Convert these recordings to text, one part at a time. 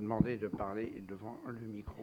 demandé de parler devant le micro.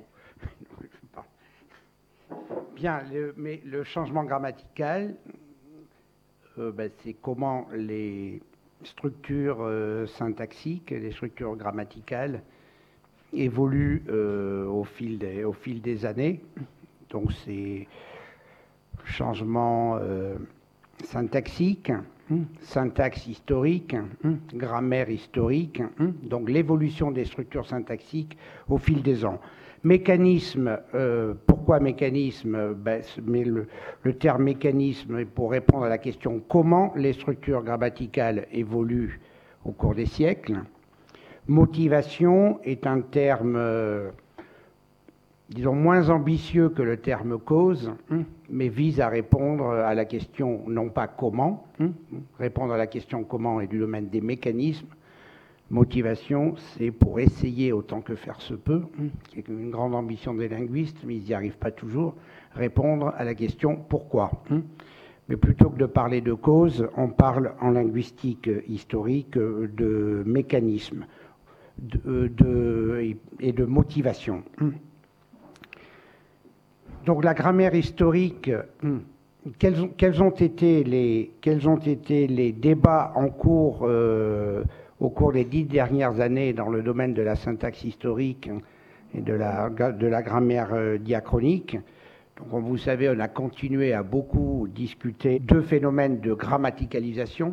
Bien, mais le changement grammatical, c'est comment les structures syntaxiques, les structures grammaticales évoluent au fil des années. Donc c'est changement syntaxique, syntaxe historique, grammaire historique, donc l'évolution des structures syntaxiques au fil des ans. Mécanisme, pourquoi mécanisme? Mais le terme mécanisme est pour répondre à la question comment les structures grammaticales évoluent au cours des siècles. Motivation est un terme, disons, moins ambitieux que le terme cause, mais vise à répondre à la question non pas comment, répondre à la question comment est du domaine des mécanismes. Motivation, c'est pour essayer autant que faire se peut, qui est une grande ambition des linguistes, mais ils n'y arrivent pas toujours, répondre à la question pourquoi. Mais plutôt que de parler de cause, on parle en linguistique historique de mécanisme et de motivation. Donc la grammaire historique, quels ont été les débats en cours au cours des 10 dernières années dans le domaine de la syntaxe historique et de la grammaire diachronique? Donc, comme vous savez, on a continué à beaucoup discuter deux phénomènes de grammaticalisation.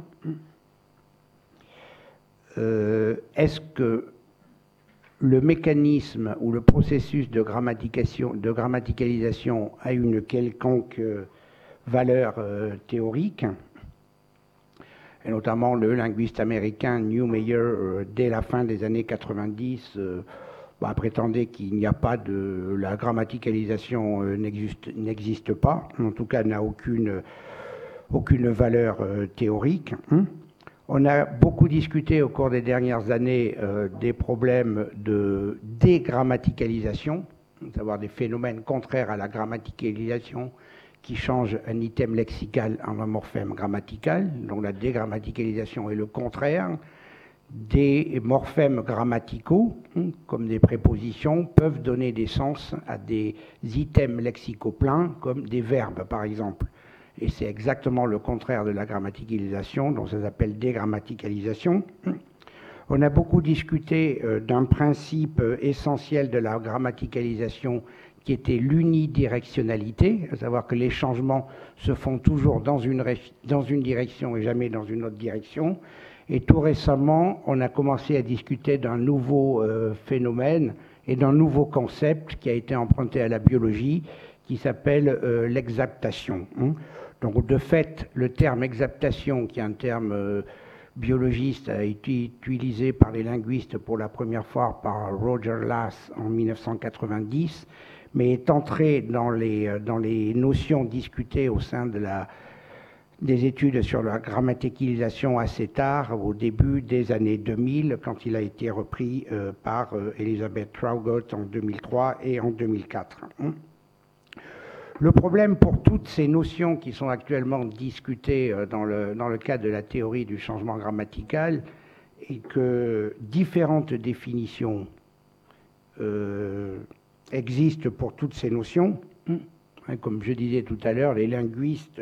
Est-ce que le mécanisme ou le processus de grammaticalisation a une quelconque valeur théorique? Et notamment le linguiste américain Neumayer, dès la fin des années 90, prétendait qu'il n'y a pas de... La grammaticalisation n'existe pas, en tout cas n'a aucune valeur théorique. On a beaucoup discuté au cours des dernières années des problèmes de dégrammaticalisation, à savoir des phénomènes contraires à la grammaticalisation qui changent un item lexical en un morphème grammatical. Donc la dégrammaticalisation est le contraire. Des morphèmes grammaticaux, comme des prépositions, peuvent donner des sens à des items lexicaux pleins, comme des verbes par exemple. Et c'est exactement le contraire de la grammaticalisation, donc ça s'appelle dégrammaticalisation. On a beaucoup discuté d'un principe essentiel de la grammaticalisation qui était l'unidirectionnalité, à savoir que les changements se font toujours dans une direction et jamais dans une autre direction. Et tout récemment, on a commencé à discuter d'un nouveau phénomène et d'un nouveau concept qui a été emprunté à la biologie, qui s'appelle l'exaptation. Donc de fait, le terme exaptation, qui est un terme biologiste, a été utilisé par les linguistes pour la première fois par Roger Lass en 1990, mais est entré dans les notions discutées au sein des études sur la grammaticalisation assez tard, au début des années 2000, quand il a été repris par Elizabeth Traugott en 2003 et en 2004. Le problème pour toutes ces notions qui sont actuellement discutées dans le cadre de la théorie du changement grammatical est que différentes définitions existent pour toutes ces notions. Comme je disais tout à l'heure, les linguistes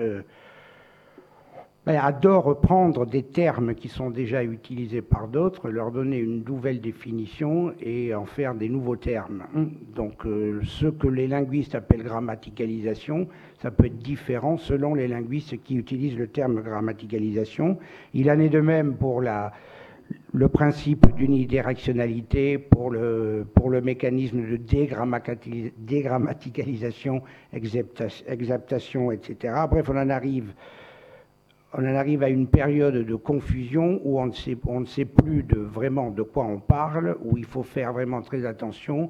adorent reprendre des termes qui sont déjà utilisés par d'autres, leur donner une nouvelle définition et en faire des nouveaux termes. Donc ce que les linguistes appellent grammaticalisation, ça peut être différent selon les linguistes qui utilisent le terme grammaticalisation. Il en est de même pour le principe d'unidirectionnalité, pour le mécanisme de dégrammaticalisation, exaptation, etc. Bref, on en arrive à une période de confusion où on ne sait plus vraiment de quoi on parle, où il faut faire vraiment très attention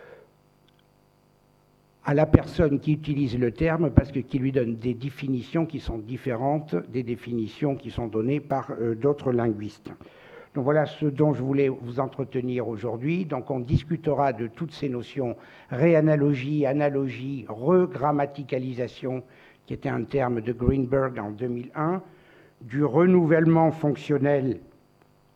à la personne qui utilise le terme, parce qu'il lui donne des définitions qui sont différentes des définitions qui sont données par d'autres linguistes. Donc voilà ce dont je voulais vous entretenir aujourd'hui. Donc on discutera de toutes ces notions, réanalogie, analogie, regrammaticalisation, qui était un terme de Greenberg en 2001, du renouvellement fonctionnel,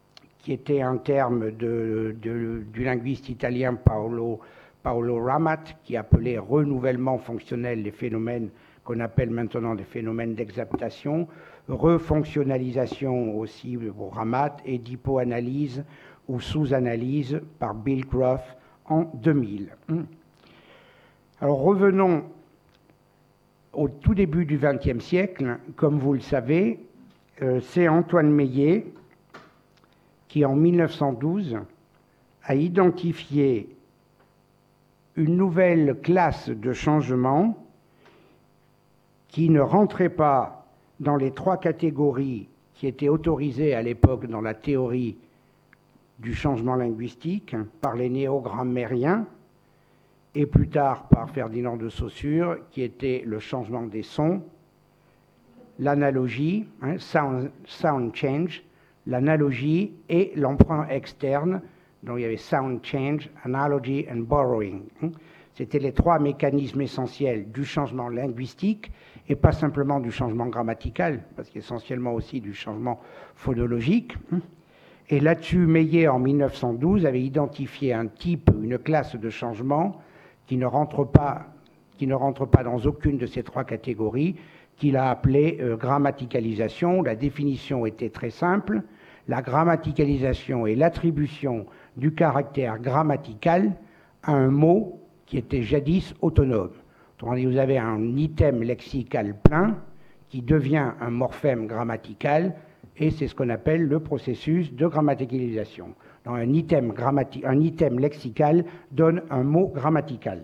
qui était un terme du linguiste italien Paolo Ramat, qui appelait renouvellement fonctionnel les phénomènes qu'on appelle maintenant des phénomènes d'exaptation, refonctionnalisation aussi pour Ramat, et d'hypoanalyse ou sous-analyse par Bill Groff en 2000. Alors revenons au tout début du XXe siècle. Comme vous le savez, c'est Antoine Meillet qui, en 1912, a identifié une nouvelle classe de changement qui ne rentrait pas dans les trois catégories qui étaient autorisées à l'époque dans la théorie du changement linguistique par les néo-grammairiens et plus tard par Ferdinand de Saussure, qui était le changement des sons, l'analogie, sound change, l'analogie et l'emprunt externe, dont il y avait sound change, analogy and borrowing. C'était les trois mécanismes essentiels du changement linguistique et pas simplement du changement grammatical, parce qu'essentiellement aussi du changement phonologique. Et là-dessus, Meillet, en 1912, avait identifié un type, une classe de changement qui ne rentre pas dans aucune de ces trois catégories, qu'il a appelé grammaticalisation. La définition était très simple. La grammaticalisation est l'attribution du caractère grammatical à un mot qui était jadis autonome. Autrement dit, vous avez un item lexical plein qui devient un morphème grammatical, et c'est ce qu'on appelle le processus de grammaticalisation. Donc, un item lexical donne un mot grammatical.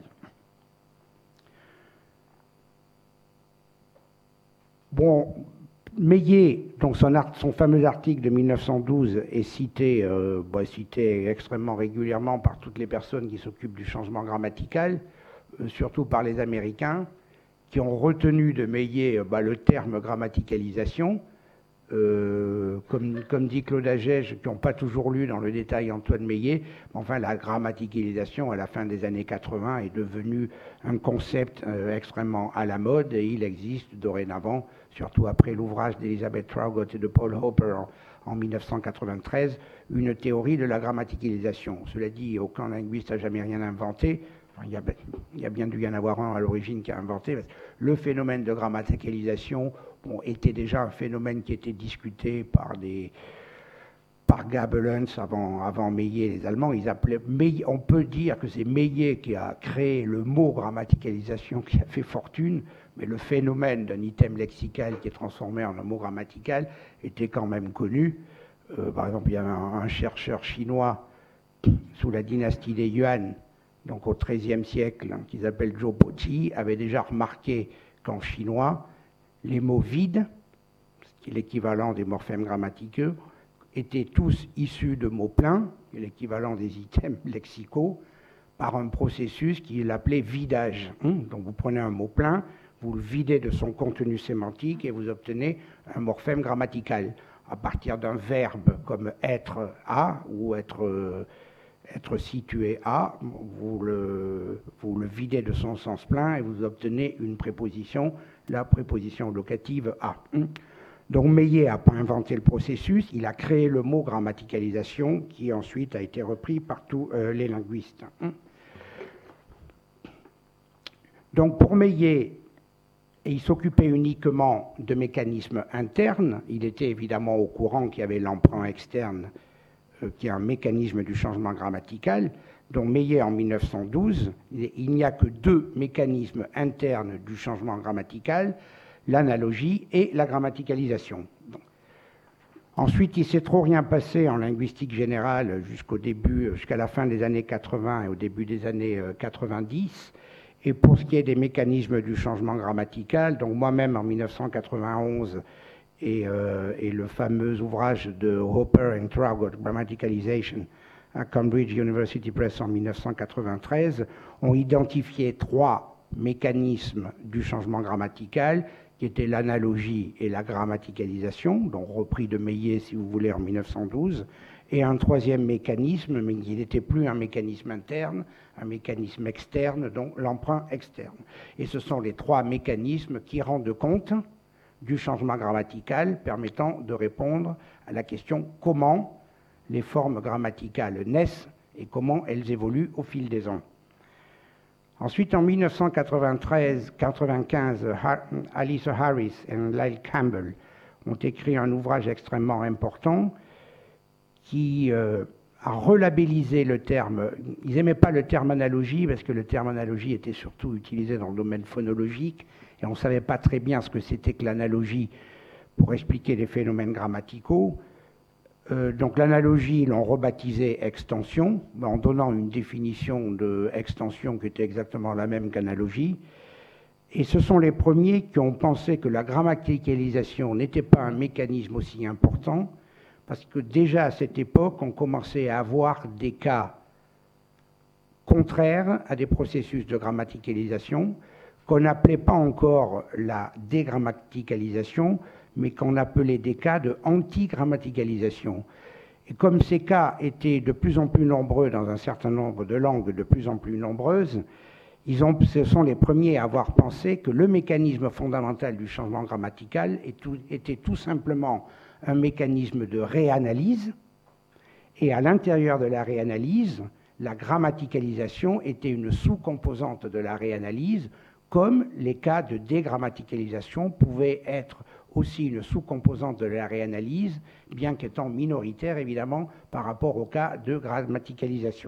Bon, Meillet, donc son fameux article de 1912 est cité extrêmement régulièrement par toutes les personnes qui s'occupent du changement grammatical, surtout par les Américains, qui ont retenu de Meillet le terme grammaticalisation. Comme dit Claude Agege, qui n'ont pas toujours lu dans le détail Antoine Meillet, enfin la grammaticalisation à la fin des années 80 est devenue un concept extrêmement à la mode, et il existe dorénavant, surtout après l'ouvrage d'Elizabeth Traugott et de Paul Hopper en 1993, une théorie de la grammaticalisation. Cela dit, aucun linguiste n'a jamais rien inventé. Enfin, il y a bien dû y en avoir un à l'origine qui a inventé. Le phénomène de grammaticalisation était déjà un phénomène qui était discuté par Gabelens avant Meillet, les Allemands. On peut dire que c'est Meillet qui a créé le mot grammaticalisation qui a fait fortune, mais le phénomène d'un item lexical qui est transformé en un mot grammatical était quand même connu. Par exemple, il y a un chercheur chinois sous la dynastie des Yuan, donc au XIIIe siècle, qui s'appelle Zhou Poqi, avait déjà remarqué qu'en chinois, les mots vides, qui est l'équivalent des morphèmes grammaticaux, étaient tous issus de mots pleins, qui est l'équivalent des items lexicaux, par un processus qu'il appelait vidage. Donc vous prenez un mot plein, vous le videz de son contenu sémantique et vous obtenez un morphème grammatical. À partir d'un verbe comme être à ou être situé à, vous le videz de son sens plein et vous obtenez une préposition, la préposition locative à. Donc Meillet n'a pas inventé le processus, il a créé le mot grammaticalisation qui ensuite a été repris par tous les linguistes. Donc pour Meillet, il s'occupait uniquement de mécanismes internes. Il était évidemment au courant qu'il y avait l'emprunt externe, qui est un mécanisme du changement grammatical. Donc Meillet, en 1912, il n'y a que deux mécanismes internes du changement grammatical, l'analogie et la grammaticalisation. Ensuite, il ne s'est trop rien passé en linguistique générale jusqu'à la fin des années 80 et au début des années 90. Et pour ce qui est des mécanismes du changement grammatical, donc moi-même en 1991 et le fameux ouvrage de Hopper and Traugott, Grammaticalization, à Cambridge University Press en 1993, ont identifié trois mécanismes du changement grammatical, qui étaient l'analogie et la grammaticalisation, donc repris de Meillet, si vous voulez, en 1912, et un troisième mécanisme, mais qui n'était plus un mécanisme interne, un mécanisme externe, donc l'emprunt externe. Et ce sont les trois mécanismes qui rendent compte du changement grammatical permettant de répondre à la question comment les formes grammaticales naissent et comment elles évoluent au fil des ans. Ensuite, en 1993-95, Alyssa Harris et Lyle Campbell ont écrit un ouvrage extrêmement important qui a relabellisé le terme. Ils n'aimaient pas le terme analogie parce que le terme analogie était surtout utilisé dans le domaine phonologique et on ne savait pas très bien ce que c'était que l'analogie pour expliquer les phénomènes grammaticaux. Donc l'analogie, ils l'ont rebaptisé extension, en donnant une définition d'extension qui était exactement la même qu'analogie. Et ce sont les premiers qui ont pensé que la grammaticalisation n'était pas un mécanisme aussi important, parce que déjà à cette époque, on commençait à avoir des cas contraires à des processus de grammaticalisation, qu'on n'appelait pas encore la dégrammaticalisation, mais qu'on appelait des cas de anti-grammaticalisation. Et comme ces cas étaient de plus en plus nombreux dans un certain nombre de langues de plus en plus nombreuses, ce sont les premiers à avoir pensé que le mécanisme fondamental du changement grammatical était tout simplement un mécanisme de réanalyse, et à l'intérieur de la réanalyse, la grammaticalisation était une sous-composante de la réanalyse, comme les cas de dégrammaticalisation pouvaient être aussi une sous-composante de la réanalyse, bien qu'étant minoritaire, évidemment, par rapport au cas de grammaticalisation.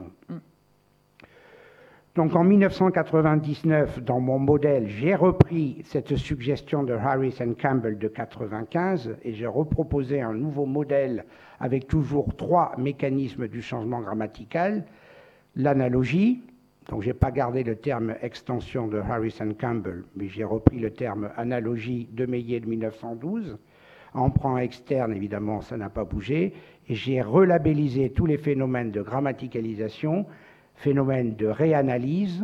Donc en 1999, dans mon modèle, j'ai repris cette suggestion de Harris et Campbell de 1995 et j'ai reproposé un nouveau modèle avec toujours 3 mécanismes du changement grammatical. L'analogie, donc je n'ai pas gardé le terme extension de Harris et Campbell, mais j'ai repris le terme analogie de Meillet de 1912. Emprunt externe, évidemment, ça n'a pas bougé. Et j'ai relabellisé tous les phénomènes de grammaticalisation, phénomènes de réanalyse,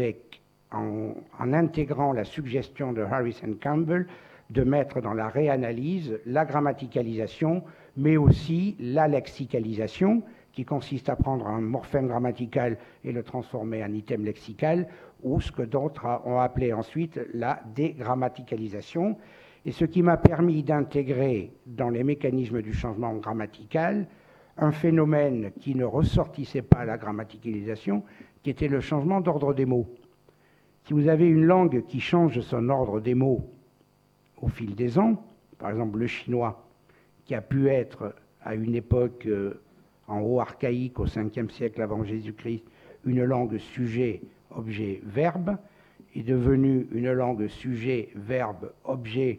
en intégrant la suggestion de Harris et Campbell de mettre dans la réanalyse la grammaticalisation, mais aussi la lexicalisation, qui consiste à prendre un morphème grammatical et le transformer en item lexical, ou ce que d'autres ont appelé ensuite la dégrammaticalisation. Et ce qui m'a permis d'intégrer dans les mécanismes du changement grammatical un phénomène qui ne ressortissait pas à la grammaticalisation, qui était le changement d'ordre des mots. Si vous avez une langue qui change son ordre des mots au fil des ans, par exemple le chinois, qui a pu être à une époque en haut archaïque, au 5e siècle avant Jésus-Christ, une langue sujet, objet, verbe, est devenue une langue sujet, verbe, objet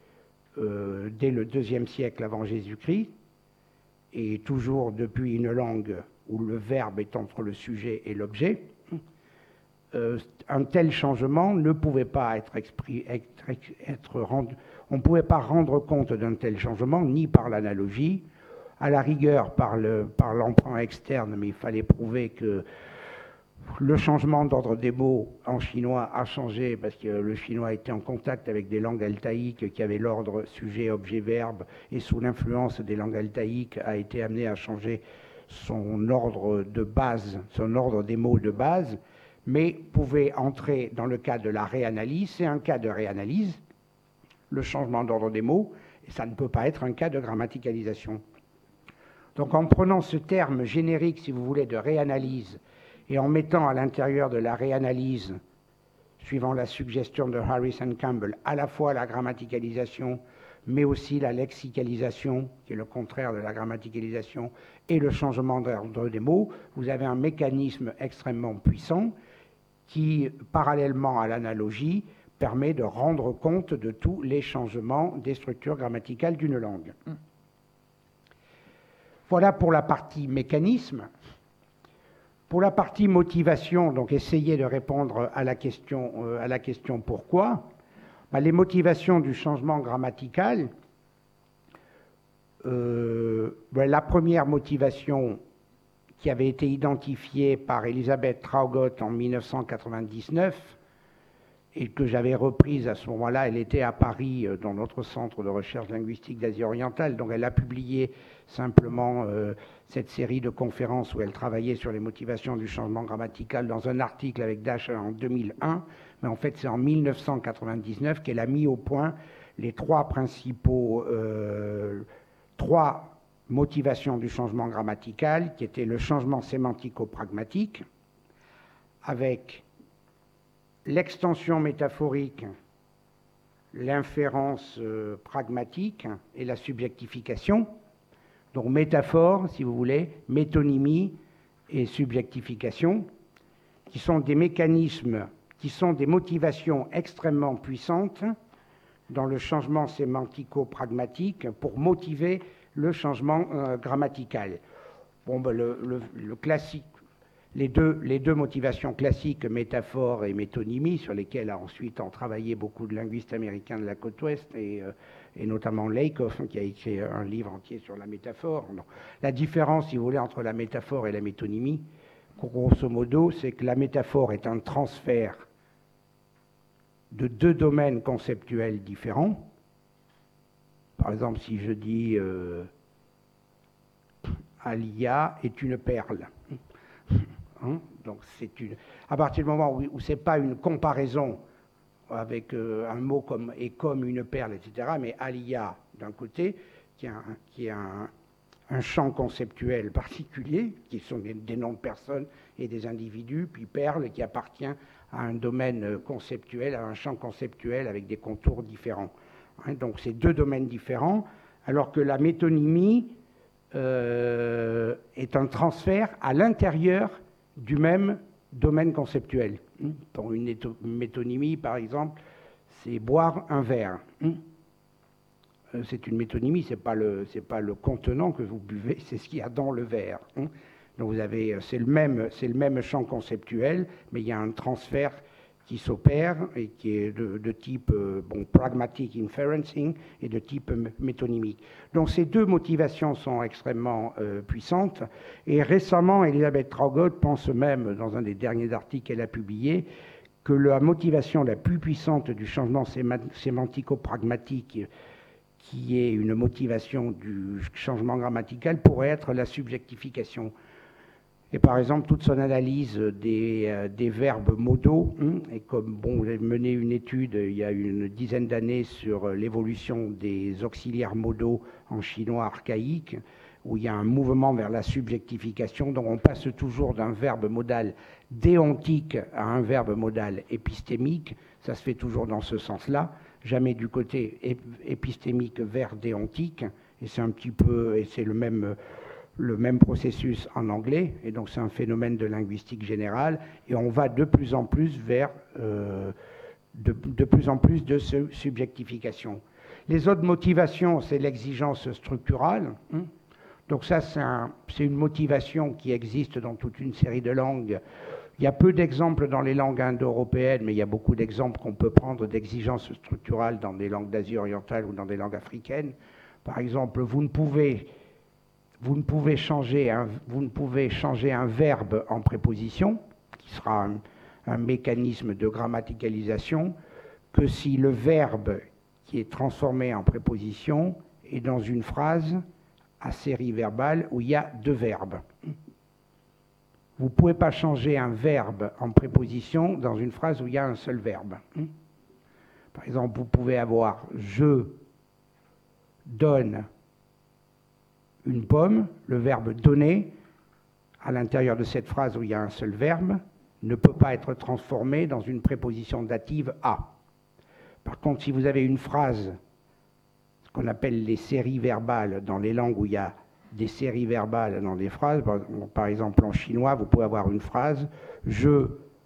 dès le 2e siècle avant Jésus-Christ, et toujours depuis une langue où le verbe est entre le sujet et l'objet. Un tel changement ne pouvait pas être rendu, on ne pouvait pas rendre compte d'un tel changement ni par l'analogie, à la rigueur par l'emprunt externe, mais il fallait prouver que le changement d'ordre des mots en chinois a changé parce que le chinois était en contact avec des langues altaïques qui avaient l'ordre sujet, objet, verbe, et sous l'influence des langues altaïques a été amené à changer son ordre de base, son ordre des mots de base, mais pouvait entrer dans le cas de la réanalyse. C'est un cas de réanalyse, le changement d'ordre des mots, et ça ne peut pas être un cas de grammaticalisation. Donc en prenant ce terme générique, si vous voulez, de réanalyse, et en mettant à l'intérieur de la réanalyse, suivant la suggestion de Harris et Campbell, à la fois la grammaticalisation, mais aussi la lexicalisation, qui est le contraire de la grammaticalisation, et le changement d'ordre des mots, vous avez un mécanisme extrêmement puissant qui, parallèlement à l'analogie, permet de rendre compte de tous les changements des structures grammaticales d'une langue. Voilà pour la partie mécanisme. Pour la partie motivation, donc essayer de répondre à la question pourquoi, les motivations du changement grammatical, la première motivation qui avait été identifiée par Elisabeth Traugott en 1999 et que j'avais reprise à ce moment-là, elle était à Paris dans notre centre de recherche linguistique d'Asie orientale, donc elle a publié simplement cette série de conférences où elle travaillait sur les motivations du changement grammatical dans un article avec Dash en 2001, mais en fait c'est en 1999 qu'elle a mis au point les trois motivation du changement grammatical, qui était le changement sémantico-pragmatique, avec l'extension métaphorique, l'inférence pragmatique et la subjectification. Donc métaphore, si vous voulez, métonymie et subjectification, qui sont des mécanismes, qui sont des motivations extrêmement puissantes dans le changement sémantico-pragmatique pour motiver le changement grammatical. Bon, ben, le classique, les deux motivations classiques, métaphore et métonymie, sur lesquelles ensuite ont travaillé beaucoup de linguistes américains de la côte ouest, et notamment Lakoff, qui a écrit un livre entier sur la métaphore. Donc, la différence, si vous voulez, entre la métaphore et la métonymie, grosso modo, c'est que la métaphore est un transfert de deux domaines conceptuels différents. Par exemple, si je dis Alia est une perle. Hein, donc c'est une. À partir du moment où c'est pas une comparaison avec un mot comme et comme une perle, etc., mais Alia d'un côté, qui a un champ conceptuel particulier, qui sont des noms de personnes et des individus, puis perle qui appartient à un domaine conceptuel, à un champ conceptuel avec des contours différents. Hein, donc c'est deux domaines différents, alors que la métonymie est un transfert à l'intérieur du même domaine conceptuel. Pour une métonymie, par exemple, c'est boire un verre. C'est une métonymie, c'est pas le contenant que vous buvez, c'est ce qu'il y a dans le verre. Donc vous avez, c'est le même champ conceptuel, mais il y a un transfert qui s'opère et qui est de type pragmatic inferencing et de type métonymique. Donc ces deux motivations sont extrêmement puissantes. Et récemment, Elisabeth Traugott pense même, dans un des derniers articles qu'elle a publié, que la motivation la plus puissante du changement sémantico-pragmatique, qui est une motivation du changement grammatical, pourrait être la subjectification. Et par exemple, toute son analyse des verbes modaux, et comme vous avez mené une étude il y a une dizaine d'années sur l'évolution des auxiliaires modaux en chinois archaïque, où il y a un mouvement vers la subjectification, donc on passe toujours d'un verbe modal déontique à un verbe modal épistémique, ça se fait toujours dans ce sens-là, jamais du côté épistémique vers déontique, et c'est un petit peu, et c'est le même processus en anglais, et donc c'est un phénomène de linguistique générale, et on va de plus en plus vers de plus en plus de subjectification. Les autres motivations, c'est l'exigence structurale. Donc ça, c'est une motivation qui existe dans toute une série de langues. Il y a peu d'exemples dans les langues indo-européennes, mais il y a beaucoup d'exemples qu'on peut prendre d'exigence structurale dans des langues d'Asie orientale ou dans des langues africaines. Par exemple, vous ne pouvez changer un verbe en préposition, qui sera un mécanisme de grammaticalisation, que si le verbe qui est transformé en préposition est dans une phrase à série verbale où il y a deux verbes. Vous ne pouvez pas changer un verbe en préposition dans une phrase où il y a un seul verbe. Par exemple, vous pouvez avoir « je donne » une pomme, le verbe donner, à l'intérieur de cette phrase où il y a un seul verbe, ne peut pas être transformé dans une préposition dative à. Par contre, si vous avez une phrase, ce qu'on appelle les séries verbales, dans les langues où il y a des séries verbales dans des phrases, par exemple en chinois, vous pouvez avoir une phrase « je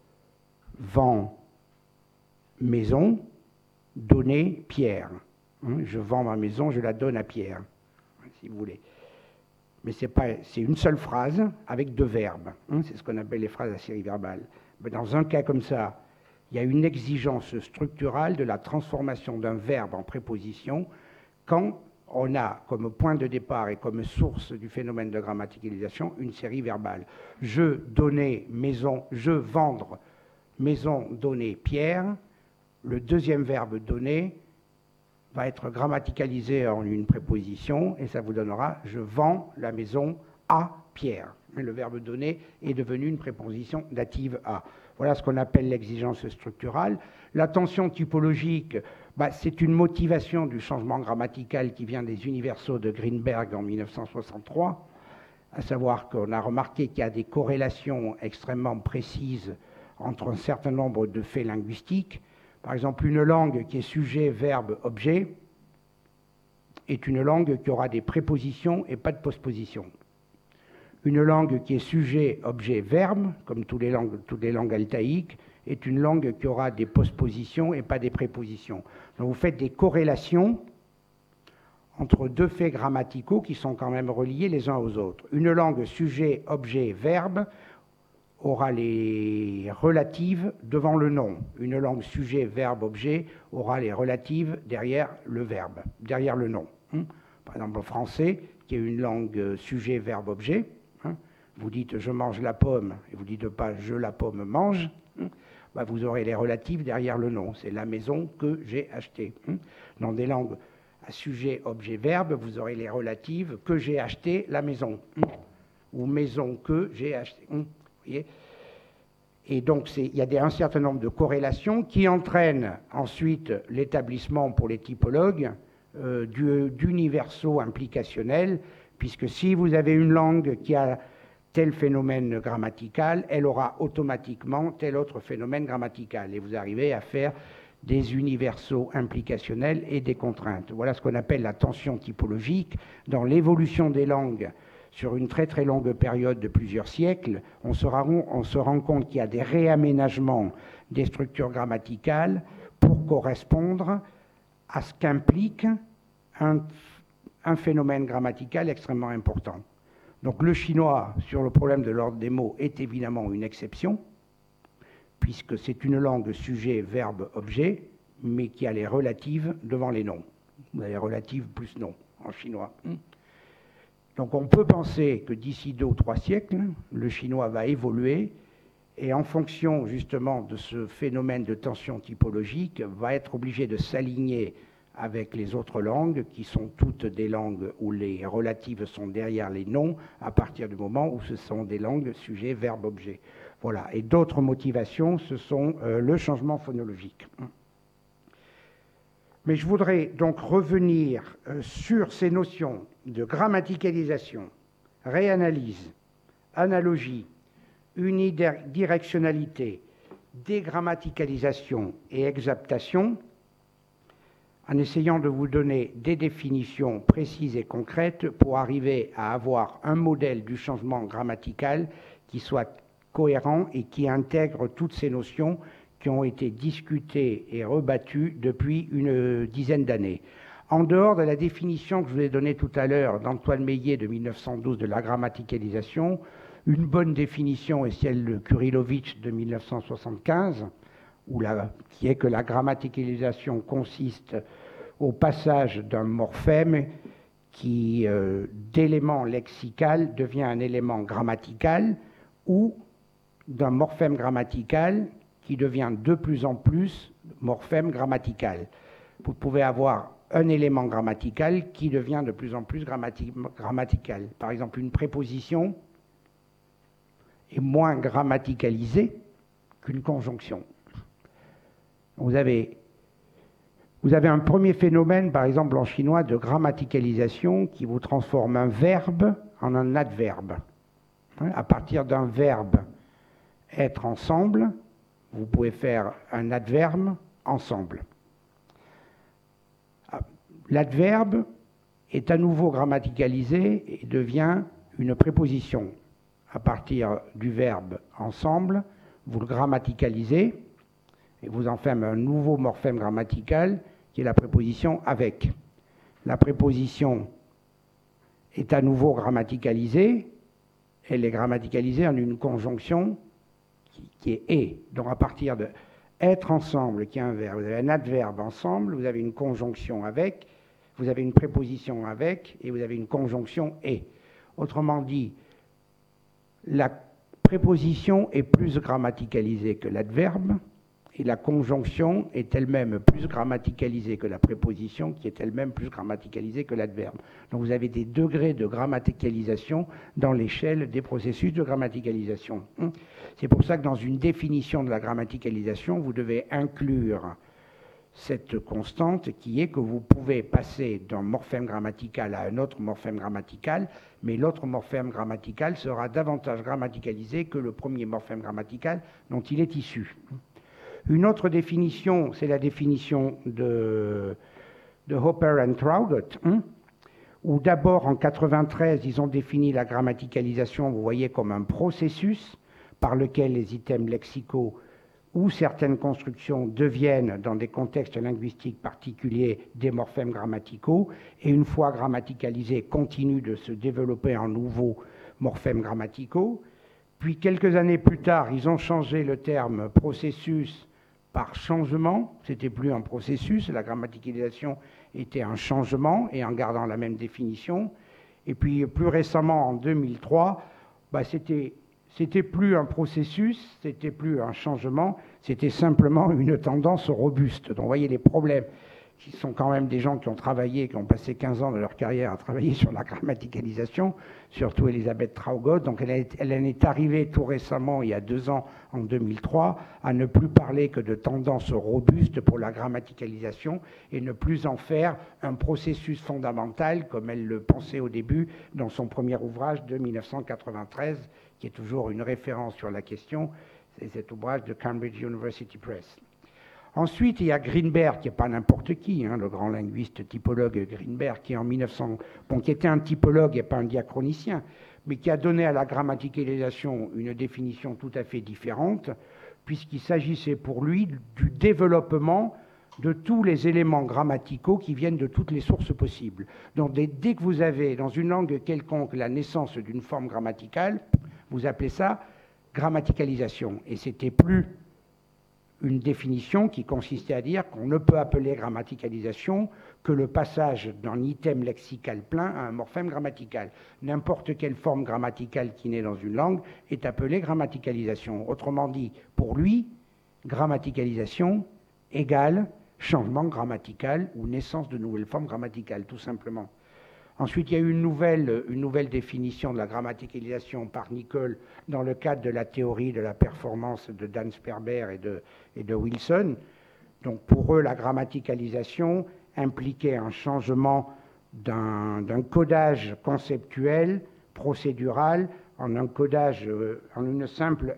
vends maison, donner Pierre ». Je vends ma maison, je la donne à Pierre, si vous voulez. Mais c'est une seule phrase avec deux verbes. C'est ce qu'on appelle les phrases à série verbale. Mais dans un cas comme ça, il y a une exigence structurale de la transformation d'un verbe en préposition quand on a comme point de départ et comme source du phénomène de grammaticalisation une série verbale. Je donner maison, je vendre maison, donner Pierre. Le deuxième verbe donner va être grammaticalisé en une préposition et ça vous donnera « je vends la maison à Pierre ». Le verbe donner est devenu une préposition dative à. Voilà ce qu'on appelle l'exigence structurale. La tension typologique, C'est une motivation du changement grammatical qui vient des universaux de Greenberg en 1963, à savoir qu'on a remarqué qu'il y a des corrélations extrêmement précises entre un certain nombre de faits linguistiques. Par exemple, une langue qui est sujet, verbe, objet est une langue qui aura des prépositions et pas de postpositions. Une langue qui est sujet, objet, verbe, comme toutes les langues altaïques, est une langue qui aura des postpositions et pas des prépositions. Donc vous faites des corrélations entre deux faits grammaticaux qui sont quand même reliés les uns aux autres. Une langue sujet, objet, verbe aura les relatives devant le nom. Une langue sujet, verbe, objet aura les relatives derrière le verbe, derrière le nom. Par exemple, le français, qui est une langue sujet, verbe, objet, vous dites « je mange la pomme » et vous ne dites pas « je la pomme mange », vous aurez les relatives derrière le nom. C'est la maison que j'ai achetée. Dans des langues à sujet, objet, verbe, vous aurez les relatives que j'ai acheté la maison. Ou maison que j'ai acheté. Vous voyez ? Et donc, il y a un certain nombre de corrélations qui entraînent ensuite l'établissement pour les typologues d'universaux implicationnels, puisque si vous avez une langue qui a tel phénomène grammatical, elle aura automatiquement tel autre phénomène grammatical. Et vous arrivez à faire des universaux implicationnels et des contraintes. Voilà ce qu'on appelle la tension typologique. Dans l'évolution des langues, sur une très très longue période de plusieurs siècles, on se rend compte qu'il y a des réaménagements des structures grammaticales pour correspondre à ce qu'implique un phénomène grammatical extrêmement important. Donc le chinois, sur le problème de l'ordre des mots, est évidemment une exception, puisque c'est une langue sujet, verbe, objet, mais qui a les relatives devant les noms. Vous avez relatives plus noms en chinois. Donc on peut penser que d'ici 2 ou 3 siècles, le chinois va évoluer et en fonction justement de ce phénomène de tension typologique, va être obligé de s'aligner avec les autres langues, qui sont toutes des langues où les relatives sont derrière les noms, à partir du moment où ce sont des langues sujet, verbe, objet. Voilà. Et d'autres motivations, ce sont le changement phonologique. Mais je voudrais donc revenir sur ces notions de grammaticalisation, réanalyse, analogie, unidirectionnalité, dégrammaticalisation et exaptation, en essayant de vous donner des définitions précises et concrètes pour arriver à avoir un modèle du changement grammatical qui soit cohérent et qui intègre toutes ces notions qui ont été discutées et rebattues depuis une dizaine d'années. En dehors de la définition que je vous ai donnée tout à l'heure d'Antoine Meillet de 1912 de la grammaticalisation, une bonne définition est celle de Kurilovitch de 1975, qui est que la grammaticalisation consiste au passage d'un morphème qui, d'élément lexical, devient un élément grammatical, ou d'un morphème grammatical qui devient de plus en plus morphème grammatical. Vous pouvez avoir un élément grammatical qui devient de plus en plus grammatical. Par exemple, une préposition est moins grammaticalisée qu'une conjonction. Vous avez un premier phénomène, par exemple en chinois, de grammaticalisation qui vous transforme un verbe en un adverbe. À partir d'un verbe être ensemble, vous pouvez faire un adverbe ensemble. L'adverbe est à nouveau grammaticalisé et devient une préposition. À partir du verbe ensemble, vous le grammaticalisez et vous en faites un nouveau morphème grammatical qui est la préposition avec. La préposition est à nouveau grammaticalisée, elle est grammaticalisée en une conjonction qui est « et ». Donc à partir de « être ensemble » qui est un verbe, vous avez un adverbe ensemble, vous avez une conjonction avec, vous avez une préposition avec et vous avez une conjonction « et ». Autrement dit, la préposition est plus grammaticalisée que l'adverbe et la conjonction est elle-même plus grammaticalisée que la préposition qui est elle-même plus grammaticalisée que l'adverbe. Donc vous avez des degrés de grammaticalisation dans l'échelle des processus de grammaticalisation. C'est pour ça que dans une définition de la grammaticalisation, vous devez inclure cette constante qui est que vous pouvez passer d'un morphème grammatical à un autre morphème grammatical, mais l'autre morphème grammatical sera davantage grammaticalisé que le premier morphème grammatical dont il est issu. Une autre définition, c'est la définition de Hopper et Traugott, où d'abord en 1993, ils ont défini la grammaticalisation, vous voyez, comme un processus par lequel les items lexicaux ou certaines constructions deviennent, dans des contextes linguistiques particuliers, des morphèmes grammaticaux, et une fois grammaticalisés, continuent de se développer en nouveaux morphèmes grammaticaux. Puis quelques années plus tard, ils ont changé le terme processus par changement. C'était plus un processus, la grammaticalisation était un changement, et en gardant la même définition. Et puis plus récemment, en 2003, c'était plus un processus, c'était plus un changement, c'était simplement une tendance robuste. Donc vous voyez les problèmes, qui sont quand même des gens qui ont travaillé, qui ont passé 15 ans de leur carrière à travailler sur la grammaticalisation, surtout Elisabeth Traugott. Donc elle en est arrivée tout récemment, il y a 2 ans, en 2003, à ne plus parler que de tendance robuste pour la grammaticalisation et ne plus en faire un processus fondamental, comme elle le pensait au début dans son premier ouvrage de 1993, qui est toujours une référence sur la question, c'est cet ouvrage de Cambridge University Press. Ensuite, il y a Greenberg, qui n'est pas n'importe qui, le grand linguiste typologue Greenberg, qui qui était un typologue et pas un diachronicien, mais qui a donné à la grammaticalisation une définition tout à fait différente, puisqu'il s'agissait pour lui du développement de tous les éléments grammaticaux qui viennent de toutes les sources possibles. Donc dès que vous avez dans une langue quelconque la naissance d'une forme grammaticale, vous appelez ça grammaticalisation. Et c'était plus une définition qui consistait à dire qu'on ne peut appeler grammaticalisation que le passage d'un item lexical plein à un morphème grammatical. N'importe quelle forme grammaticale qui naît dans une langue est appelée grammaticalisation. Autrement dit, pour lui, grammaticalisation égale changement grammatical ou naissance de nouvelles formes grammaticales, tout simplement. Ensuite, il y a eu une nouvelle définition de la grammaticalisation par Nicholl dans le cadre de la théorie de la performance de Dan Sperber et de Wilson. Donc pour eux, la grammaticalisation impliquait un changement d'un codage conceptuel, procédural, en un codage, en une simple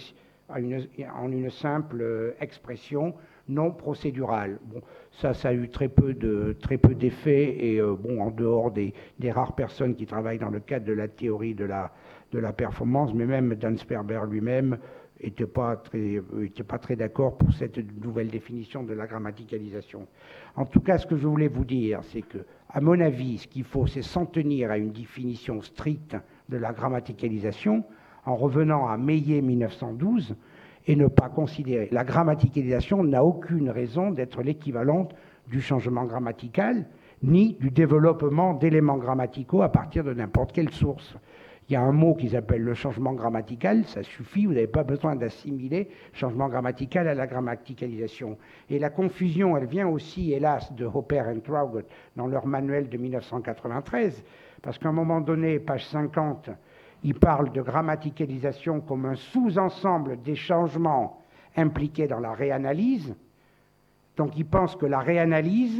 expression non procédurale. Bon, ça a eu très peu d'effets et en dehors des rares personnes qui travaillent dans le cadre de la théorie de la performance, mais même Dan Sperber lui-même n'était pas très d'accord pour cette nouvelle définition de la grammaticalisation. En tout cas, ce que je voulais vous dire, c'est que, à mon avis, ce qu'il faut, c'est s'en tenir à une définition stricte de la grammaticalisation, en revenant à Meillet 1912, et ne pas considérer. La grammaticalisation n'a aucune raison d'être l'équivalente du changement grammatical, ni du développement d'éléments grammaticaux à partir de n'importe quelle source. Il y a un mot qu'ils appellent le changement grammatical, ça suffit, vous n'avez pas besoin d'assimiler changement grammatical à la grammaticalisation. Et la confusion, elle vient aussi, hélas, de Hopper et Traugott dans leur manuel de 1993, parce qu'à un moment donné, page 50, ils parlent de grammaticalisation comme un sous-ensemble des changements impliqués dans la réanalyse. Donc ils pensent que la réanalyse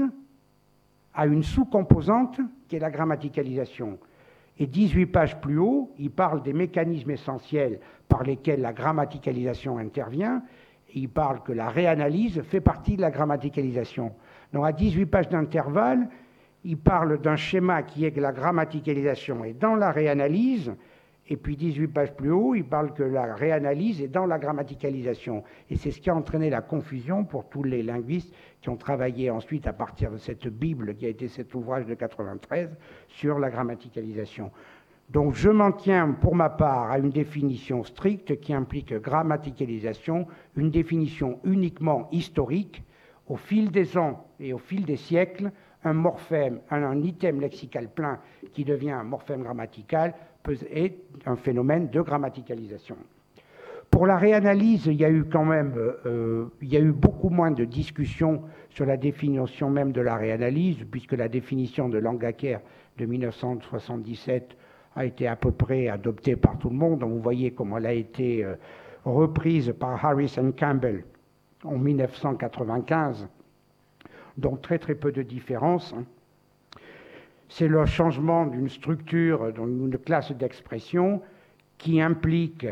a une sous-composante qui est la grammaticalisation. Et 18 pages plus haut, ils parlent des mécanismes essentiels par lesquels la grammaticalisation intervient, et ils parlent que la réanalyse fait partie de la grammaticalisation. Donc à 18 pages d'intervalle, ils parlent d'un schéma qui est que la grammaticalisation est dans la réanalyse, et puis 18 pages plus haut, il parle que la réanalyse est dans la grammaticalisation. Et c'est ce qui a entraîné la confusion pour tous les linguistes qui ont travaillé ensuite à partir de cette Bible qui a été cet ouvrage de 93 sur la grammaticalisation. Donc je m'en tiens pour ma part à une définition stricte qui implique grammaticalisation, une définition uniquement historique. Au fil des ans et au fil des siècles, un morphème, un item lexical plein qui devient un morphème grammatical est un phénomène de grammaticalisation. Pour la réanalyse, il y a eu quand même beaucoup moins de discussions sur la définition même de la réanalyse, puisque la définition de Langacker de 1977 a été à peu près adoptée par tout le monde. Donc vous voyez comment elle a été reprise par Harris et Campbell en 1995. donc très très peu de différence. C'est le changement d'une structure, d'une classe d'expression qui n'implique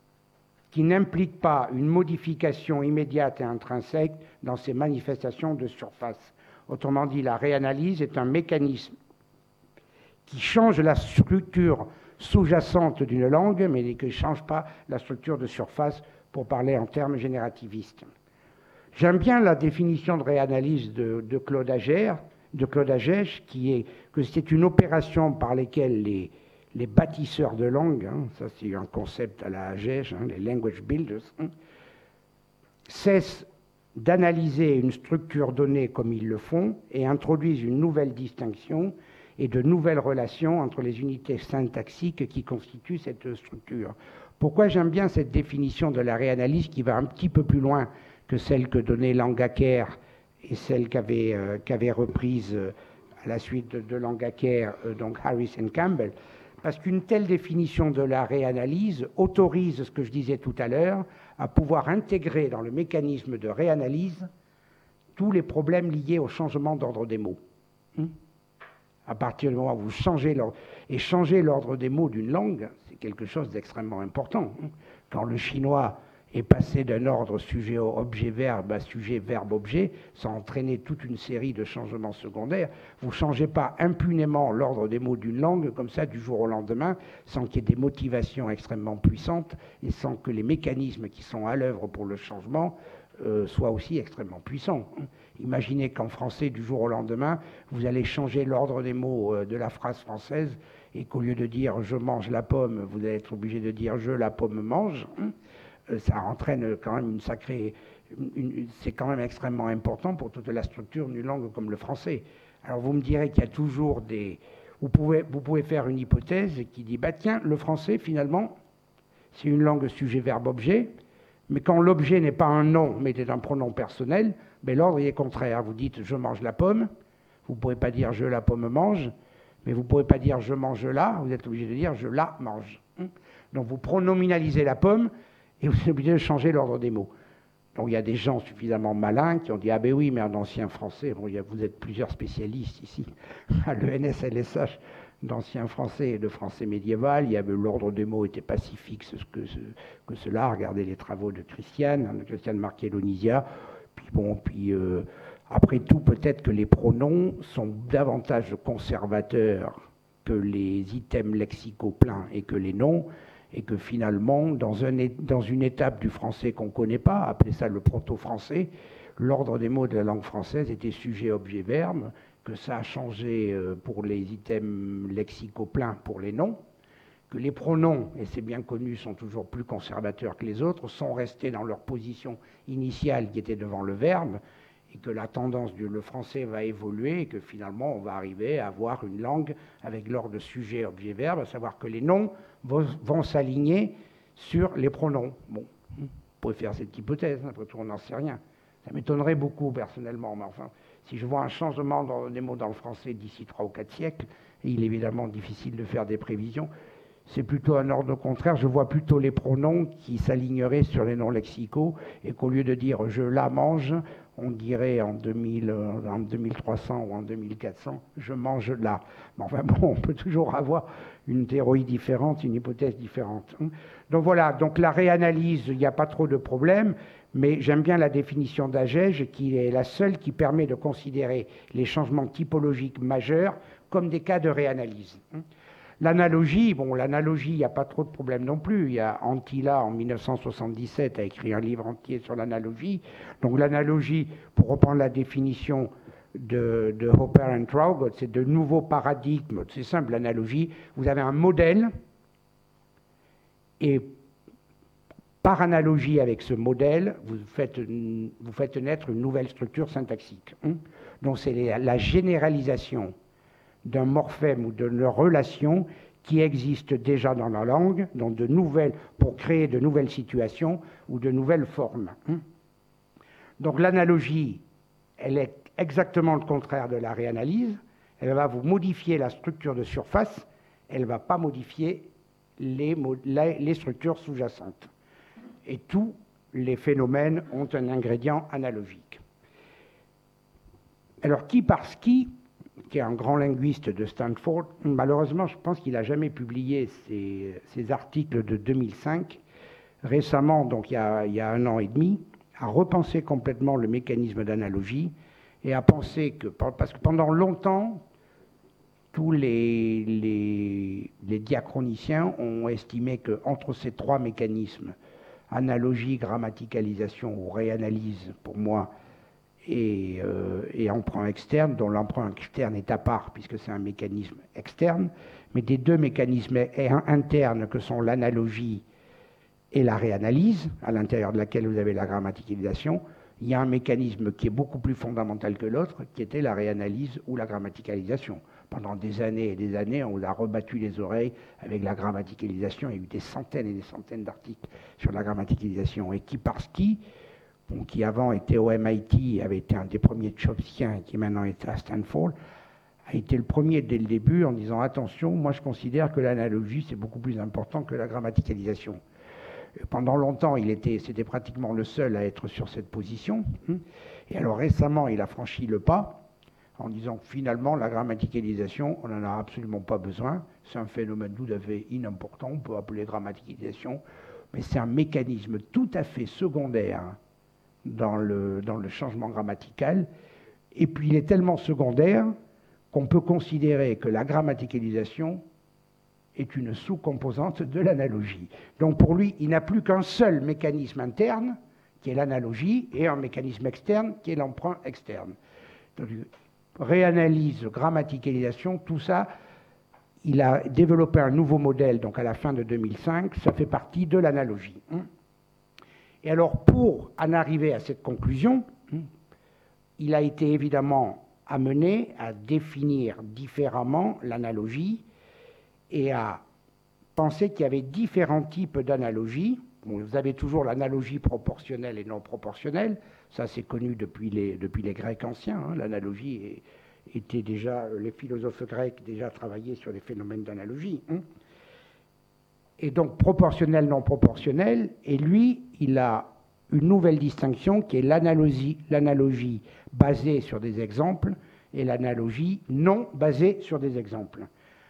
pas une modification immédiate et intrinsèque dans ses manifestations de surface. Autrement dit, la réanalyse est un mécanisme qui change la structure sous-jacente d'une langue, mais qui ne change pas la structure de surface, pour parler en termes générativistes. J'aime bien la définition de réanalyse de Claude Agege, qui est que c'est une opération par laquelle les bâtisseurs de langue, ça c'est un concept à la Agege, les language builders, cessent d'analyser une structure donnée comme ils le font et introduisent une nouvelle distinction et de nouvelles relations entre les unités syntaxiques qui constituent cette structure. Pourquoi j'aime bien cette définition de la réanalyse qui va un petit peu plus loin que celle que donnait Langacker et celle qu'avait reprise à la suite de Langacker, donc Harris et Campbell, parce qu'une telle définition de la réanalyse autorise ce que je disais tout à l'heure, à pouvoir intégrer dans le mécanisme de réanalyse tous les problèmes liés au changement d'ordre des mots. À partir du moment où vous changez l'ordre des mots d'une langue, c'est quelque chose d'extrêmement important. Quand le chinois est passé d'un ordre sujet-objet-verbe à sujet-verbe-objet, ça a entraîné toute une série de changements secondaires. Vous ne changez pas impunément l'ordre des mots d'une langue comme ça du jour au lendemain, sans qu'il y ait des motivations extrêmement puissantes et sans que les mécanismes qui sont à l'œuvre pour le changement soient aussi extrêmement puissants. Imaginez qu'en français, du jour au lendemain, vous allez changer l'ordre des mots de la phrase française et qu'au lieu de dire « je mange la pomme », vous allez être obligé de dire « je la pomme mange ». Ça entraîne quand même une sacrée... c'est quand même extrêmement important pour toute la structure d'une langue comme le français. Alors vous me direz qu'il y a toujours des... Vous pouvez faire une hypothèse qui dit « bah tiens, le français, finalement, c'est une langue sujet-verbe-objet, mais quand l'objet n'est pas un nom, mais est un pronom personnel, ben l'ordre est contraire. Vous dites « je mange la pomme », vous ne pouvez pas dire « je la pomme mange », mais vous ne pouvez pas dire « je mange la », vous êtes obligé de dire « je la mange ». Donc vous pronominalisez la pomme, et vous êtes obligé de changer l'ordre des mots. Donc il y a des gens suffisamment malins qui ont dit « ah ben oui, mais en ancien français, bon, vous êtes plusieurs spécialistes ici, à l'ENS-LSH d'ancien français et de français médiéval, il y avait l'ordre des mots était pacifique que cela, regardez les travaux de Christiane Marchellonisia, après tout, peut-être que les pronoms sont davantage conservateurs que les items lexicaux pleins et que les noms, et que finalement, dans une étape du français qu'on ne connaît pas, appelez ça le proto-français, l'ordre des mots de la langue française était sujet, objet, verbe, que ça a changé pour les items lexicaux pleins pour les noms, que les pronoms, et c'est bien connu, sont toujours plus conservateurs que les autres, sont restés dans leur position initiale qui était devant le verbe, et que la tendance le français va évoluer, et que finalement on va arriver à avoir une langue avec l'ordre sujet, objet, verbe, à savoir que les noms vont s'aligner sur les pronoms. Bon, vous pouvez faire cette hypothèse, après tout on n'en sait rien. Ça m'étonnerait beaucoup personnellement, mais enfin, si je vois un changement des mots dans le français d'ici 3 ou 4 siècles, et il est évidemment difficile de faire des prévisions, c'est plutôt un ordre contraire. Je vois plutôt les pronoms qui s'aligneraient sur les noms lexicaux et qu'au lieu de dire « je la mange », on dirait en 2300 ou en 2400 « je mange la ». Mais enfin bon, on peut toujours avoir une théorie différente, une hypothèse différente. Donc voilà, donc la réanalyse, il n'y a pas trop de problème, mais j'aime bien la définition d'Agege qui est la seule qui permet de considérer les changements typologiques majeurs comme des cas de réanalyse. L'analogie, il n'y a pas trop de problème non plus. Il y a Antilla, en 1977, a écrit un livre entier sur l'analogie. Donc l'analogie, pour reprendre la définition de Hopper et Traugott, c'est de nouveaux paradigmes. C'est simple, l'analogie. Vous avez un modèle, et par analogie avec ce modèle, vous faites naître une nouvelle structure syntaxique. Donc c'est la généralisation d'un morphème ou d'une relation qui existe déjà dans la langue, pour créer de nouvelles situations ou de nouvelles formes. Donc l'analogie, elle est exactement le contraire de la réanalyse. Elle va vous modifier la structure de surface, elle ne va pas modifier les structures sous-jacentes. Et tous les phénomènes ont un ingrédient analogique. Alors, Kiparski, qui est un grand linguiste de Stanford, malheureusement, je pense qu'il n'a jamais publié ses articles de 2005. Récemment, donc il y a 1 an et demi, a repensé complètement le mécanisme d'analogie et a pensé que, parce que pendant longtemps, tous les diachroniciens ont estimé qu'entre ces 3 mécanismes, analogie, grammaticalisation ou réanalyse, pour moi, et emprunt externe, dont l'emprunt externe est à part, puisque c'est un mécanisme externe, mais des 2 mécanismes internes que sont l'analogie et la réanalyse, à l'intérieur de laquelle vous avez la grammaticalisation, il y a un mécanisme qui est beaucoup plus fondamental que l'autre, qui était la réanalyse ou la grammaticalisation. Pendant des années et des années, on a rebattu les oreilles avec la grammaticalisation. Il y a eu des centaines et des centaines d'articles sur la grammaticalisation. Et Kiparski, qui avant était au MIT, avait été un des premiers chomskiens et qui maintenant est à Stanford, a été le premier dès le début en disant « Attention, moi je considère que l'analogie c'est beaucoup plus important que la grammaticalisation ». Pendant longtemps, c'était pratiquement le seul à être sur cette position. Et alors récemment, il a franchi le pas en disant que finalement, la grammaticalisation, on n'en a absolument pas besoin. C'est un phénomène tout à fait inimportant, on peut appeler grammaticalisation, mais c'est un mécanisme tout à fait secondaire dans le changement grammatical. Et puis, il est tellement secondaire qu'on peut considérer que la grammaticalisation est une sous-composante de l'analogie. Donc pour lui, il n'a plus qu'un seul mécanisme interne, qui est l'analogie, et un mécanisme externe, qui est l'emprunt externe. Donc, réanalyse, grammaticalisation, tout ça, il a développé un nouveau modèle, donc à la fin de 2005, ça fait partie de l'analogie. Et alors, pour en arriver à cette conclusion, il a été évidemment amené à définir différemment l'analogie, et à penser qu'il y avait différents types d'analogie. Bon, vous avez toujours l'analogie proportionnelle et non proportionnelle, ça c'est connu depuis les Grecs anciens, l'analogie était déjà, les philosophes grecs déjà travaillaient sur les phénomènes d'analogie. Et donc proportionnel, non proportionnel, et lui, il a une nouvelle distinction qui est l'analogie basée sur des exemples et l'analogie non basée sur des exemples.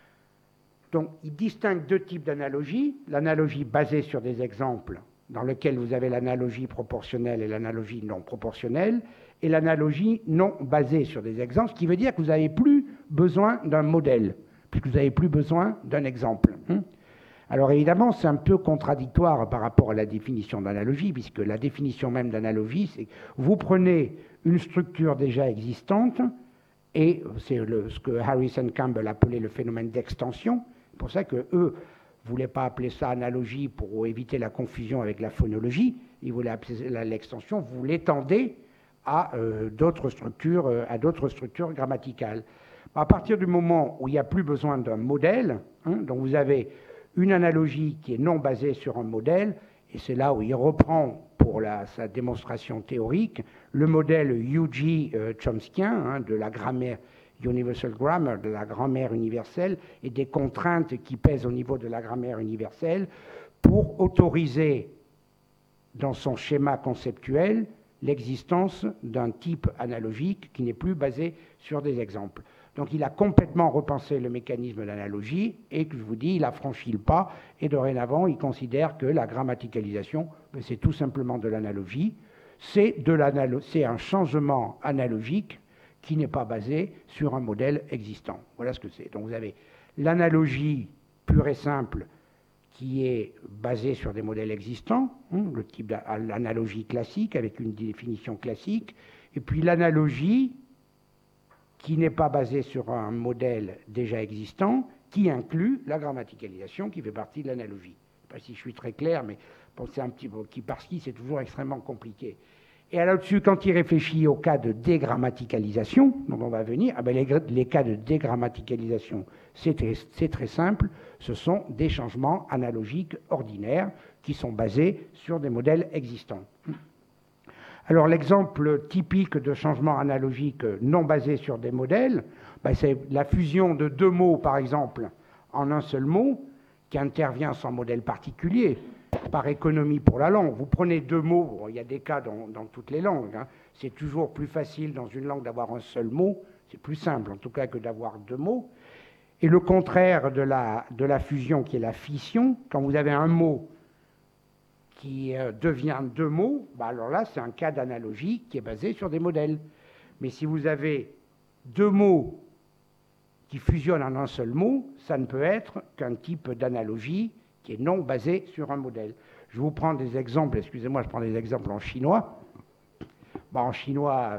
Donc, il distingue 2 types d'analogie. L'analogie basée sur des exemples, dans lequel vous avez l'analogie proportionnelle et l'analogie non proportionnelle, et l'analogie non basée sur des exemples, ce qui veut dire que vous n'avez plus besoin d'un modèle, puisque vous n'avez plus besoin d'un exemple. Alors évidemment, c'est un peu contradictoire par rapport à la définition d'analogie, puisque la définition même d'analogie, c'est que vous prenez une structure déjà existante, et c'est ce que Harrison Campbell appelait le phénomène d'extension. C'est pour ça qu'eux ne voulaient pas appeler ça analogie pour éviter la confusion avec la phonologie. Ils voulaient appeler l'extension, vous l'étendez à d'autres structures grammaticales. À partir du moment où il n'y a plus besoin d'un modèle, donc vous avez une analogie qui est non basée sur un modèle, et c'est là où il reprend pour sa démonstration théorique le modèle Hugie chomskien de la grammaire Universal Grammar, de la grammaire universelle, et des contraintes qui pèsent au niveau de la grammaire universelle pour autoriser dans son schéma conceptuel l'existence d'un type analogique qui n'est plus basé sur des exemples. Donc il a complètement repensé le mécanisme d'analogie et, que je vous dis, il a franchi le pas et dorénavant il considère que la grammaticalisation, c'est tout simplement de l'analogie, c'est un changement analogique qui n'est pas basé sur un modèle existant. Voilà ce que c'est. Donc vous avez l'analogie pure et simple qui est basée sur des modèles existants, le type de l'analogie classique avec une définition classique, et puis l'analogie qui n'est pas basée sur un modèle déjà existant, qui inclut la grammaticalisation qui fait partie de l'analogie. Je ne sais pas si je suis très clair, mais pensez un petit peu, parce que c'est toujours extrêmement compliqué. Et là-dessus, quand il réfléchit au cas de dégrammaticalisation, dont on va venir, les cas de dégrammaticalisation, c'est très simple, ce sont des changements analogiques ordinaires qui sont basés sur des modèles existants. Alors l'exemple typique de changement analogique non basé sur des modèles, c'est la fusion de 2 mots, par exemple, en un seul mot, qui intervient sans modèle particulier. par économie pour la langue. Vous prenez deux mots, bon, il y a des cas dans toutes les langues, hein. C'est toujours plus facile dans une langue d'avoir un seul mot, c'est plus simple en tout cas que d'avoir deux mots. Et le contraire de la fusion qui est la fission, quand vous avez un mot qui devient deux mots, bah alors là c'est un cas d'analogie qui est basé sur des modèles. Mais si vous avez deux mots qui fusionnent en un seul mot, ça ne peut être qu'un type d'analogie qui est non basé sur un modèle. Je vous prends des exemples, excusez-moi, je prends des exemples en chinois. Bah, en chinois,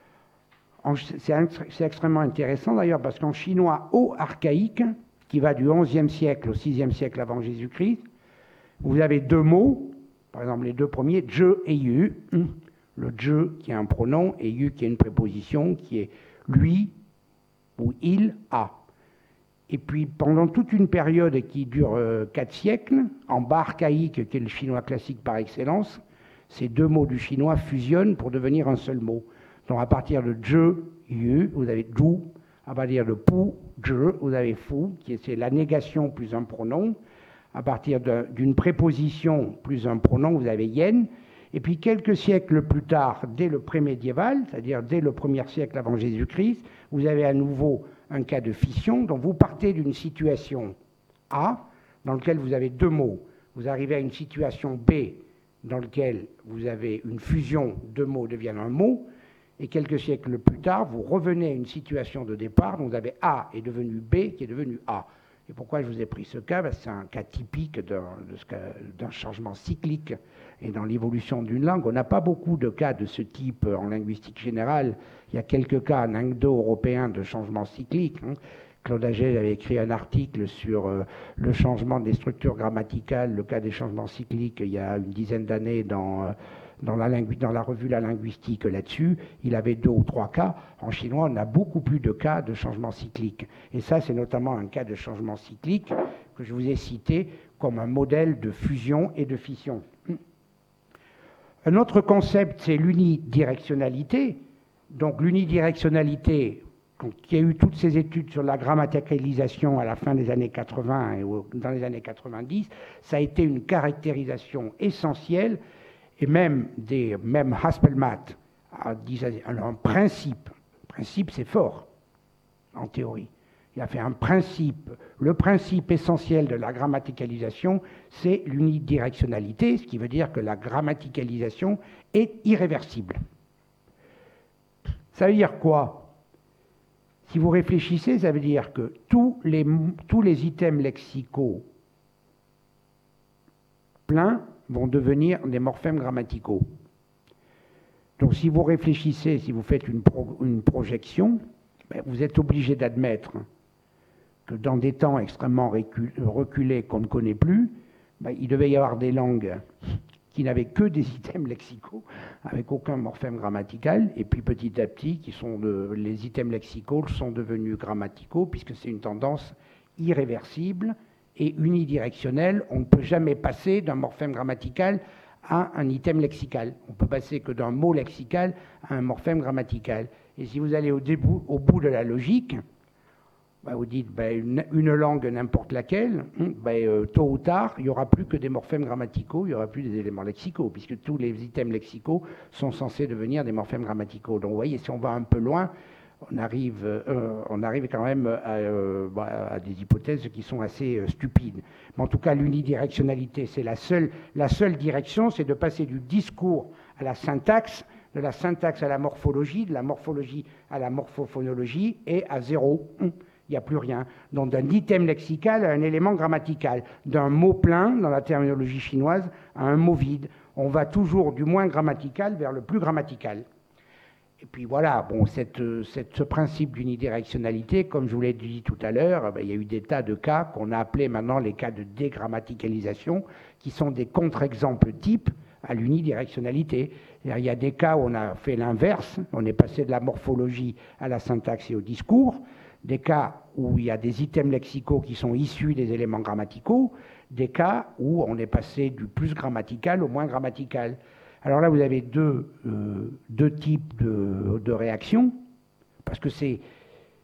c'est extrêmement intéressant d'ailleurs parce qu'en chinois haut archaïque, qui va du XIe siècle au VIe siècle avant Jésus-Christ, vous avez deux mots, par exemple les deux premiers, je et yu. Le je qui est un pronom et yu qui est une préposition qui est lui ou il a. Et puis pendant toute une période qui dure 4 siècles, en bas archaïque qui est le chinois classique par excellence, ces deux mots du chinois fusionnent pour devenir un seul mot. Donc à partir de je, yu, vous avez zhu, à partir de pu, je, vous avez fu, qui est la négation plus un pronom. À partir d'une préposition plus un pronom, vous avez yen. Et puis quelques siècles plus tard, dès le prémédiéval, c'est-à-dire dès le 1er siècle avant Jésus-Christ, vous avez à nouveau un cas de fission. Donc vous partez d'une situation A, dans laquelle vous avez deux mots. Vous arrivez à une situation B, dans laquelle vous avez une fusion, deux mots deviennent un mot. Et quelques siècles plus tard, vous revenez à une situation de départ, dont vous avez A est devenu B, qui est devenu A. Et pourquoi je vous ai pris ce cas? C'est un cas typique d'un changement cyclique. Et dans l'évolution d'une langue, on n'a pas beaucoup de cas de ce type en linguistique générale. Il y a quelques cas en indo-européen de changement cyclique. Claude Agel avait écrit un article sur le changement des structures grammaticales, le cas des changements cycliques, il y a une dizaine d'années dans la revue La Linguistique là-dessus. Il avait 2 ou 3 cas. En chinois, on a beaucoup plus de cas de changement cyclique. Et ça, c'est notamment un cas de changement cyclique que je vous ai cité comme un modèle de fusion et de fission. Un autre concept, c'est l'unidirectionnalité. Donc l'unidirectionnalité, qui a eu toutes ces études sur la grammaticalisation à la fin des années 80 et dans les années 90, ça a été une caractérisation essentielle, et même Haspelmath a dit un principe. Principe, c'est fort, en théorie. Il a fait un principe. Le principe essentiel de la grammaticalisation, c'est l'unidirectionnalité, ce qui veut dire que la grammaticalisation est irréversible. Ça veut dire quoi? Si vous réfléchissez, ça veut dire que tous les items lexicaux pleins vont devenir des morphèmes grammaticaux. Donc si vous réfléchissez, si vous faites une projection, vous êtes obligé d'admettre que dans des temps extrêmement reculés qu'on ne connaît plus, il devait y avoir des langues qui n'avaient que des items lexicaux, avec aucun morphème grammatical, et puis petit à petit, les items lexicaux sont devenus grammaticaux, puisque c'est une tendance irréversible et unidirectionnelle. On ne peut jamais passer d'un morphème grammatical à un item lexical. On ne peut passer que d'un mot lexical à un morphème grammatical. Et si vous allez au bout de la logique, vous dites une langue n'importe laquelle, tôt ou tard, il n'y aura plus que des morphèmes grammaticaux, il n'y aura plus des éléments lexicaux, puisque tous les items lexicaux sont censés devenir des morphèmes grammaticaux. Donc vous voyez, si on va un peu loin, on arrive quand même à des hypothèses qui sont assez stupides. Mais en tout cas, l'unidirectionnalité, c'est la seule direction, c'est de passer du discours à la syntaxe, de la syntaxe à la morphologie, de la morphologie à la morphophonologie, et à zéro. Il n'y a plus rien. Donc d'un item lexical à un élément grammatical, d'un mot plein, dans la terminologie chinoise, à un mot vide. On va toujours du moins grammatical vers le plus grammatical. Et puis voilà, ce principe d'unidirectionnalité, comme je vous l'ai dit tout à l'heure, il y a eu des tas de cas qu'on a appelés maintenant les cas de dégrammaticalisation, qui sont des contre-exemples types à l'unidirectionnalité. Il y a des cas où on a fait l'inverse, on est passé de la morphologie à la syntaxe et au discours, des cas où il y a des items lexicaux qui sont issus des éléments grammaticaux, des cas où on est passé du plus grammatical au moins grammatical. Alors là, vous avez deux types de réactions, parce que c'est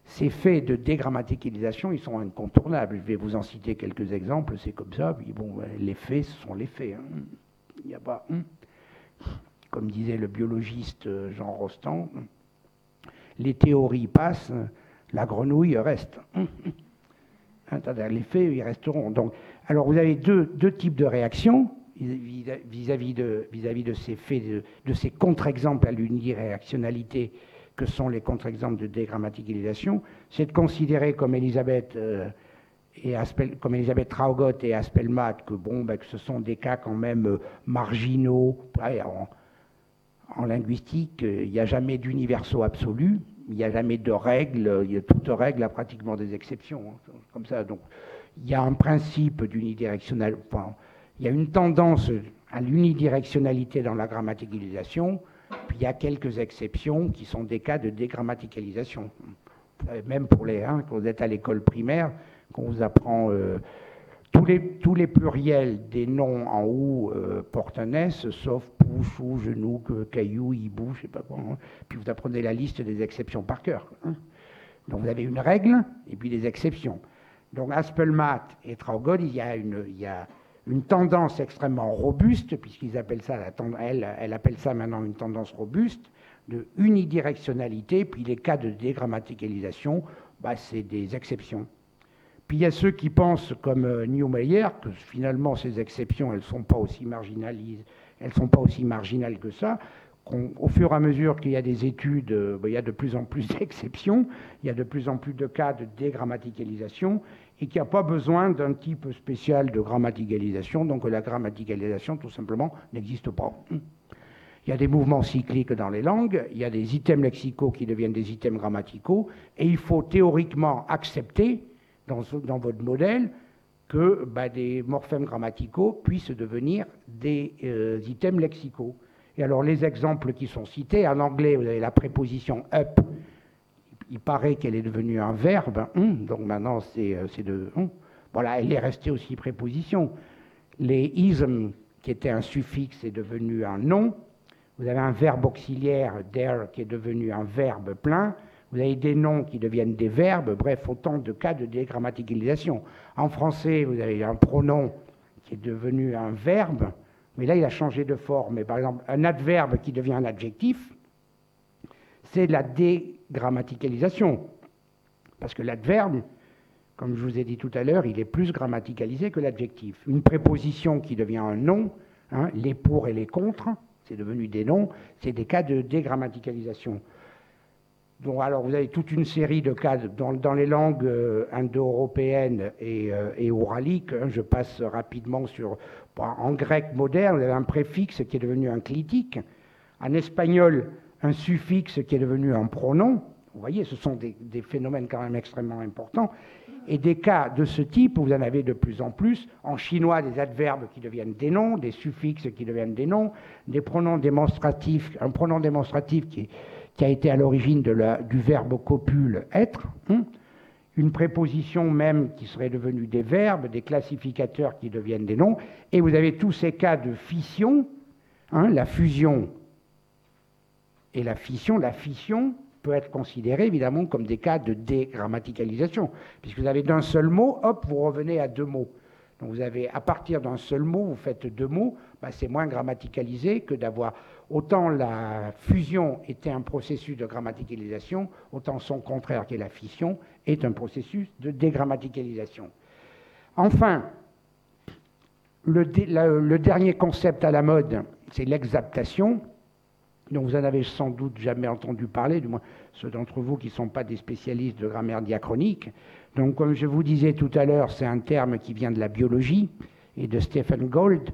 ces faits de dégrammaticalisation, ils sont incontournables. Je vais vous en citer quelques exemples, c'est comme ça. Puis bon, les faits, ce sont les faits. Hein. Il n'y a pas... Comme disait le biologiste Jean Rostand, les théories passent, la grenouille reste. Les faits, ils resteront. Donc, alors, vous avez deux types de réactions vis-à-vis de ces faits, de ces contre-exemples à l'uniréactionnalité que sont les contre-exemples de dégrammaticalisation. C'est de considérer comme Elisabeth Traugott et Aspelmath que, que ce sont des cas quand même marginaux. En linguistique, il n'y a jamais d'universaux absolus, il n'y a jamais de règles, il y a toute règle a pratiquement des exceptions, hein, comme ça. Donc, il y a un principe d'unidirectionnalité, il y a une tendance à l'unidirectionnalité dans la grammaticalisation, puis il y a quelques exceptions qui sont des cas de dégrammaticalisation. Même pour quand vous êtes à l'école primaire, qu'on vous apprend tous les pluriels des noms en ou portent un S, sauf pouce, ou genou, caillou, hibou, je sais pas quoi. Hein. Puis vous apprenez la liste des exceptions par cœur. Hein. Donc vous avez une règle et puis des exceptions. Donc Aspelmath et Traugott, il y a une tendance extrêmement robuste, puisqu'ils appellent ça, elle appelle ça maintenant une tendance robuste, de unidirectionnalité, puis les cas de dégrammaticalisation, c'est des exceptions. Puis il y a ceux qui pensent, comme Neumayer, que finalement ces exceptions, elles ne sont pas aussi marginales que ça, qu'au fur et à mesure qu'il y a des études, il y a de plus en plus d'exceptions, il y a de plus en plus de cas de dégrammaticalisation, et qu'il n'y a pas besoin d'un type spécial de grammaticalisation, donc la grammaticalisation, tout simplement, n'existe pas. Il y a des mouvements cycliques dans les langues, il y a des items lexicaux qui deviennent des items grammaticaux, et il faut théoriquement accepter, dans votre modèle, que des morphèmes grammaticaux puissent devenir des items lexicaux. Et alors les exemples qui sont cités, en anglais, vous avez la préposition up, il paraît qu'elle est devenue un verbe, donc maintenant c'est de... Voilà, elle est restée aussi préposition. Les isms, qui étaient un suffixe, est devenu un nom. Vous avez un verbe auxiliaire, there, qui est devenu un verbe plein. Vous avez des noms qui deviennent des verbes, bref, autant de cas de dégrammaticalisation. En français, vous avez un pronom qui est devenu un verbe, mais là, il a changé de forme. Mais par exemple, un adverbe qui devient un adjectif, c'est de la dégrammaticalisation. Parce que l'adverbe, comme je vous ai dit tout à l'heure, il est plus grammaticalisé que l'adjectif. Une préposition qui devient un nom, les pour et les contre, c'est devenu des noms, c'est des cas de dégrammaticalisation. Donc, alors, vous avez toute une série de cas dans les langues indo-européennes et oraliques. Je passe rapidement sur... En grec moderne, vous avez un préfixe qui est devenu un clitique. En espagnol, un suffixe qui est devenu un pronom. Vous voyez, ce sont des phénomènes quand même extrêmement importants. Et des cas de ce type, vous en avez de plus en plus. En chinois, des adverbes qui deviennent des noms, des suffixes qui deviennent des noms, des pronoms démonstratifs, un pronom démonstratif qui a été à l'origine du verbe copule être, une préposition même qui serait devenue des verbes, des classificateurs qui deviennent des noms, et vous avez tous ces cas de fission, la fusion et la fission peut être considérée évidemment comme des cas de dégrammaticalisation, puisque vous avez d'un seul mot, hop, vous revenez à deux mots. Donc vous avez, à partir d'un seul mot, vous faites deux mots, c'est moins grammaticalisé que d'avoir... Autant la fusion était un processus de grammaticalisation, autant son contraire, qui est la fission, est un processus de dégrammaticalisation. Enfin, le dernier concept à la mode, c'est l'exaptation, dont vous en avez sans doute jamais entendu parler, du moins ceux d'entre vous qui ne sont pas des spécialistes de grammaire diachronique. Donc, comme je vous disais tout à l'heure, c'est un terme qui vient de la biologie et de Stephen Gould,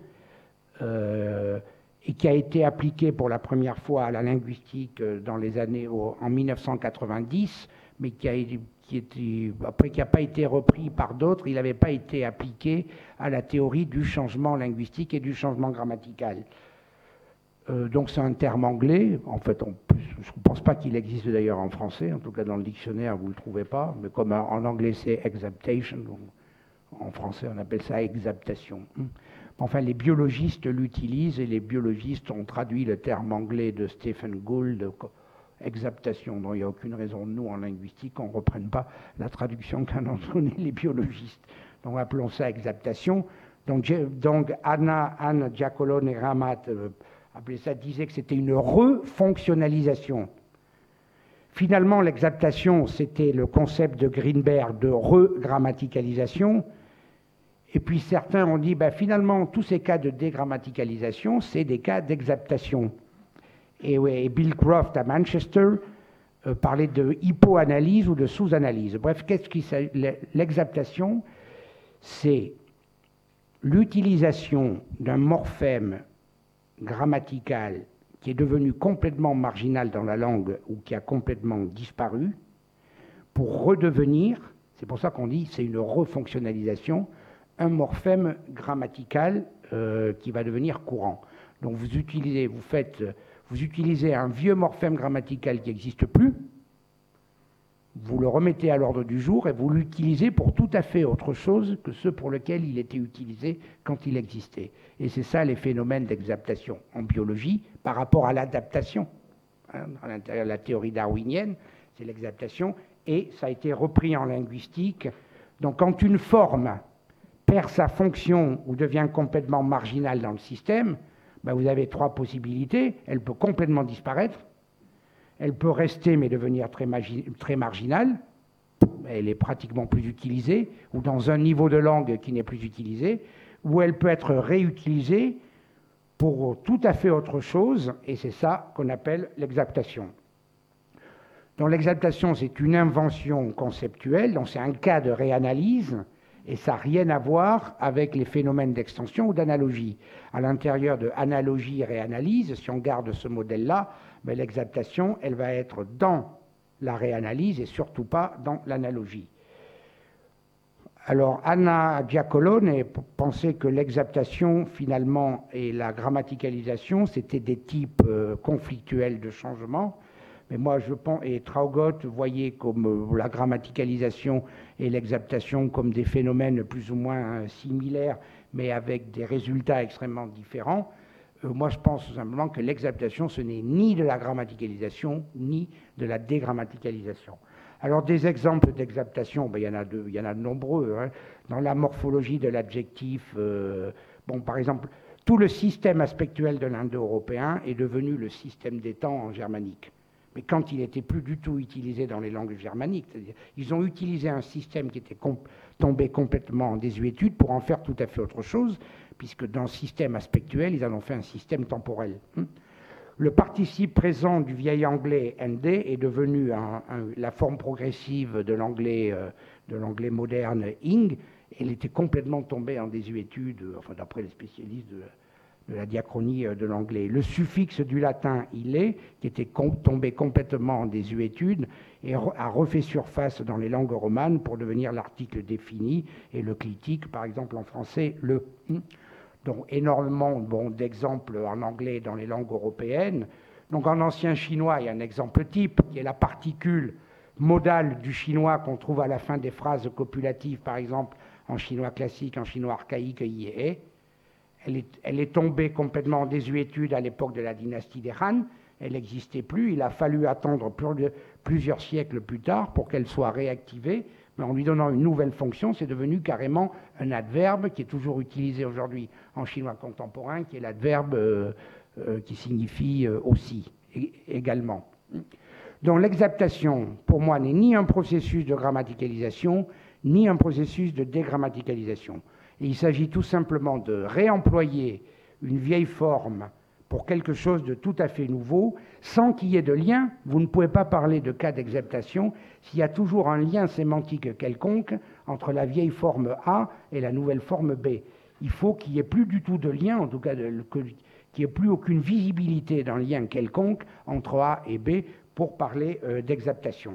et qui a été appliqué pour la première fois à la linguistique en 1990, mais qui n'a pas été repris par d'autres. Il n'avait pas été appliqué à la théorie du changement linguistique et du changement grammatical. Donc c'est un terme anglais. En fait, je ne pense pas qu'il existe d'ailleurs en français. En tout cas, dans le dictionnaire, vous ne le trouvez pas. Mais comme en anglais, c'est exaptation. Donc en français, on appelle ça exaptation. Enfin, les biologistes l'utilisent et les biologistes ont traduit le terme anglais de Stephen Gould, exaptation, dont il n'y a aucune raison, nous, en linguistique, qu'on ne reprenne pas la traduction qu'en ont donné les biologistes. Donc appelons ça exaptation. Donc Anne Giacolone et Ramat disait que c'était une refonctionnalisation. Finalement, l'exaptation, c'était le concept de Greenberg de regrammaticalisation. Et puis certains ont dit, finalement, tous ces cas de dégrammaticalisation, c'est des cas d'exaptation. Et Bill Croft à Manchester parlait de hypoanalyse ou de sous-analyse. Bref, l'exaptation, c'est l'utilisation d'un morphème grammatical qui est devenu complètement marginal dans la langue ou qui a complètement disparu pour redevenir, c'est pour ça qu'on dit c'est une refonctionnalisation, un morphème grammatical qui va devenir courant. Donc vous utilisez un vieux morphème grammatical qui n'existe plus, vous le remettez à l'ordre du jour et vous l'utilisez pour tout à fait autre chose que ce pour lequel il était utilisé quand il existait. Et c'est ça les phénomènes d'exaptation en biologie par rapport à l'adaptation. À l'intérieur de la théorie darwinienne, c'est l'exaptation, et ça a été repris en linguistique. Donc quand une forme perd sa fonction ou devient complètement marginale dans le système, vous avez trois possibilités. Elle peut complètement disparaître, elle peut rester mais devenir très marginale, elle est pratiquement plus utilisée, ou dans un niveau de langue qui n'est plus utilisé, ou elle peut être réutilisée pour tout à fait autre chose, et c'est ça qu'on appelle l'exaptation. Donc l'exaptation, c'est une invention conceptuelle, donc c'est un cas de réanalyse, et ça n'a rien à voir avec les phénomènes d'extension ou d'analogie. À l'intérieur de analogie et réanalyse, si on garde ce modèle-là, l'exaptation, elle va être dans la réanalyse et surtout pas dans l'analogie. Alors, Anna Giacolone pensait que l'exaptation, finalement, et la grammaticalisation, c'était des types conflictuels de changement. Mais moi, je pense, et Traugott voyait comme la grammaticalisation et l'exaptation comme des phénomènes plus ou moins similaires, mais avec des résultats extrêmement différents. Moi, je pense tout simplement que l'exaptation, ce n'est ni de la grammaticalisation, ni de la dégrammaticalisation. Alors, des exemples d'exaptation, il y en a de nombreux. Dans la morphologie de l'adjectif, par exemple, tout le système aspectuel de l'indo-européen est devenu le système des temps en germanique. Mais quand il n'était plus du tout utilisé dans les langues germaniques, c'est-à-dire ils ont utilisé un système qui était tombé complètement en désuétude pour en faire tout à fait autre chose, puisque dans le système aspectuel, ils en ont fait un système temporel. Le participe présent du vieil anglais nd est devenu la forme progressive de l'anglais moderne ing, et il était complètement tombé en désuétude, d'après les spécialistes de la diachronie de l'anglais. Le suffixe du latin il est, qui était tombé complètement en désuétude, et a refait surface dans les langues romanes pour devenir l'article défini, et le clitique, par exemple en français, le. Donc énormément d'exemples en anglais dans les langues européennes. Donc en ancien chinois, il y a un exemple type, qui est la particule modale du chinois qu'on trouve à la fin des phrases copulatives, par exemple en chinois classique, en chinois archaïque, yi et. Elle est tombée complètement en désuétude à l'époque de la dynastie des Han. Elle n'existait plus. Il a fallu attendre plusieurs siècles plus tard pour qu'elle soit réactivée. Mais en lui donnant une nouvelle fonction, c'est devenu carrément un adverbe qui est toujours utilisé aujourd'hui en chinois contemporain, qui est l'adverbe qui signifie aussi, également. Donc l'exaptation, pour moi, n'est ni un processus de grammaticalisation, ni un processus de dégrammaticalisation. Et il s'agit tout simplement de réemployer une vieille forme pour quelque chose de tout à fait nouveau, sans qu'il y ait de lien. Vous ne pouvez pas parler de cas d'exaptation s'il y a toujours un lien sémantique quelconque entre la vieille forme A et la nouvelle forme B. Il faut qu'il n'y ait plus du tout de lien, en tout cas qu'il n'y ait plus aucune visibilité d'un lien quelconque entre A et B pour parler d'exaptation.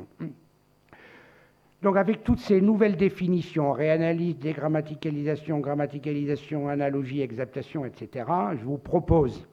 Donc avec toutes ces nouvelles définitions, réanalyse, dégrammaticalisation, grammaticalisation, analogie, exaptation, etc., je vous propose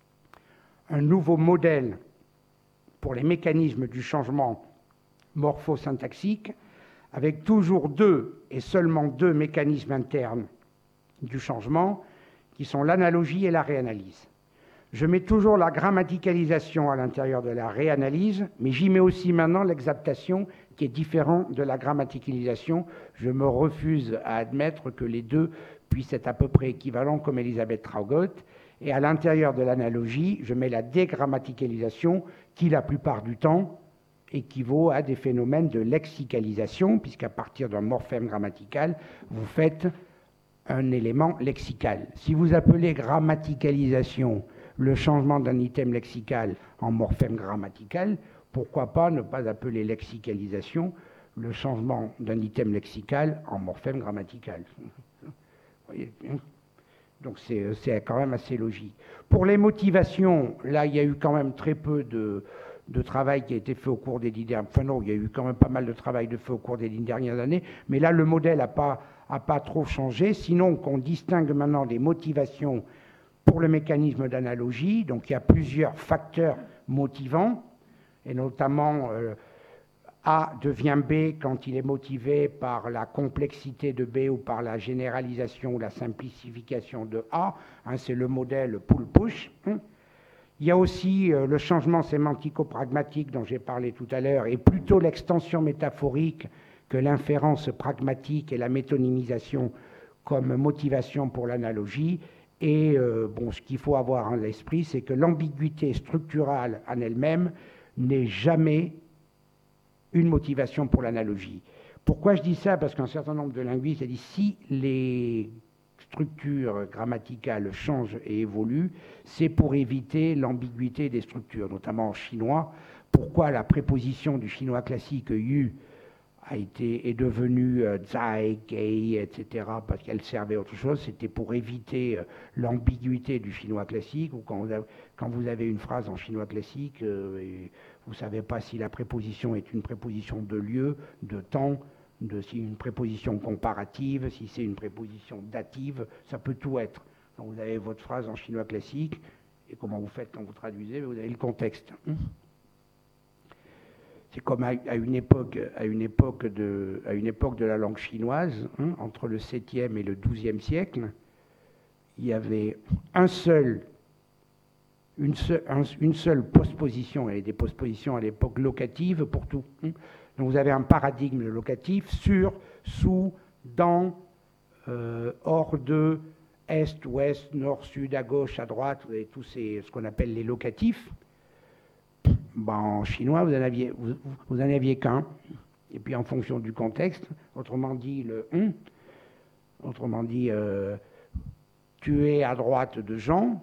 un nouveau modèle pour les mécanismes du changement morphosyntaxique, avec toujours deux et seulement deux mécanismes internes du changement, qui sont l'analogie et la réanalyse. Je mets toujours la grammaticalisation à l'intérieur de la réanalyse, mais j'y mets aussi maintenant l'exaptation qui est différent de la grammaticalisation. Je me refuse à admettre que les deux puissent être à peu près équivalents comme Elisabeth Traugott. Et à l'intérieur de l'analogie, je mets la dégrammaticalisation qui, la plupart du temps, équivaut à des phénomènes de lexicalisation, puisqu'à partir d'un morphème grammatical, vous faites un élément lexical. Si vous appelez grammaticalisation le changement d'un item lexical en morphème grammatical, pourquoi pas ne pas appeler lexicalisation le changement d'un item lexical en morphème grammatical. Vous voyez, donc c'est quand même assez logique. Pour les motivations, là, il y a eu quand même très peu de travail qui a été fait au cours des 10 dernières... Enfin non, il y a eu quand même pas mal de travail de fait au cours des 10 dernières années, mais là, le modèle n'a pas trop changé, sinon qu'on distingue maintenant des motivations pour le mécanisme d'analogie. Donc il y a plusieurs facteurs motivants, et notamment A devient B quand il est motivé par la complexité de B ou par la généralisation ou la simplification de A. C'est le modèle pull-push. Il y a aussi le changement sémantico-pragmatique dont j'ai parlé tout à l'heure, et plutôt l'extension métaphorique que l'inférence pragmatique et la métonymisation comme motivation pour l'analogie. Et bon, ce qu'il faut avoir à l'esprit, c'est que l'ambiguïté structurale en elle-même n'est jamais une motivation pour l'analogie. Pourquoi je dis ça? Parce qu'un certain nombre de linguistes ont dit si les structures grammaticales changent et évoluent, c'est pour éviter l'ambiguïté des structures, notamment en chinois. Pourquoi la préposition du chinois classique yu est devenue zai, gei, etc., parce qu'elle servait à autre chose? C'était pour éviter l'ambiguïté du chinois classique, ou quand vous avez une phrase en chinois classique, et vous ne savez pas si la préposition est une préposition de lieu, de temps, si une préposition comparative, si c'est une préposition dative, ça peut tout être. Donc vous avez votre phrase en chinois classique, et comment vous faites quand vous traduisez? Vous avez le contexte. C'est comme à une époque de la langue chinoise, entre le 7e et le 12e siècle, il y avait une seule postposition, et des postpositions à l'époque locatives pour tout. Donc vous avez un paradigme locatif sur, sous, dans, hors de, est, ouest, nord, sud, à gauche, à droite, vous avez tous ce qu'on appelle les locatifs. En chinois, vous en aviez qu'un. Et puis en fonction du contexte, autrement dit, tu es à droite de Jean,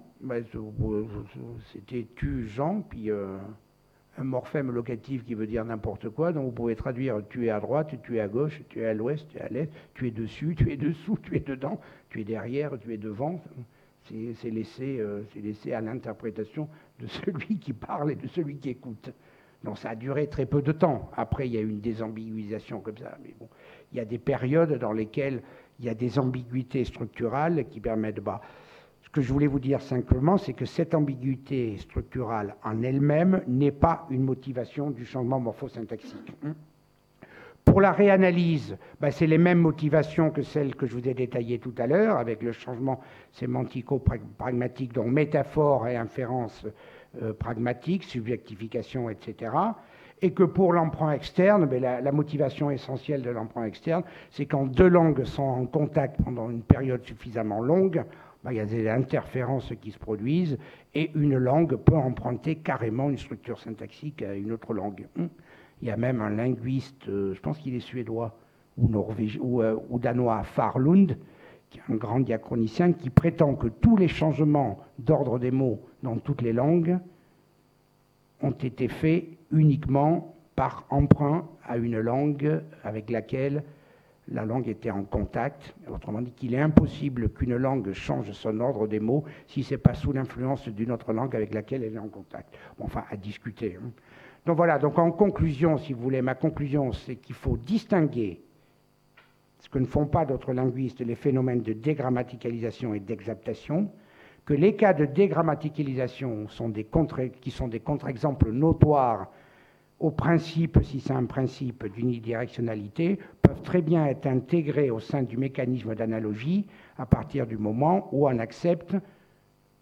c'était tu Jean, puis un morphème locatif qui veut dire n'importe quoi, donc vous pouvez traduire tu es à droite, tu es à gauche, tu es à l'ouest, tu es à l'est, tu es dessus, tu es dessous, tu es dedans, tu es derrière, tu es devant. C'est laissé à l'interprétation de celui qui parle et de celui qui écoute. Donc ça a duré très peu de temps. Après, il y a eu une désambiguïsation comme ça. Mais bon, il y a des périodes dans lesquelles il y a des ambiguïtés structurales qui permettent... Ce que je voulais vous dire simplement, c'est que cette ambiguïté structurale en elle-même n'est pas une motivation du changement morphosyntaxique. Pour la réanalyse, c'est les mêmes motivations que celles que je vous ai détaillées tout à l'heure, avec le changement sémantico-pragmatique, donc métaphore et inférence pragmatique, subjectification, etc. Et que pour l'emprunt externe, la motivation essentielle de l'emprunt externe, c'est quand deux langues sont en contact pendant une période suffisamment longue, il y a des interférences qui se produisent, et une langue peut emprunter carrément une structure syntaxique à une autre langue. Il y a même un linguiste, je pense qu'il est suédois ou norvégien ou danois, Farlund, qui est un grand diachronicien, qui prétend que tous les changements d'ordre des mots dans toutes les langues ont été faits uniquement par emprunt à une langue avec laquelle la langue était en contact. Autrement dit, qu'il est impossible qu'une langue change son ordre des mots si ce n'est pas sous l'influence d'une autre langue avec laquelle elle est en contact. Enfin, à discuter. Donc voilà, donc en conclusion, si vous voulez, ma conclusion, c'est qu'il faut distinguer ce que ne font pas d'autres linguistes, les phénomènes de dégrammaticalisation et d'exaptation, que les cas de dégrammaticalisation qui sont des contre-exemples notoires au principe, si c'est un principe d'unidirectionnalité, peuvent très bien être intégrés au sein du mécanisme d'analogie à partir du moment où on accepte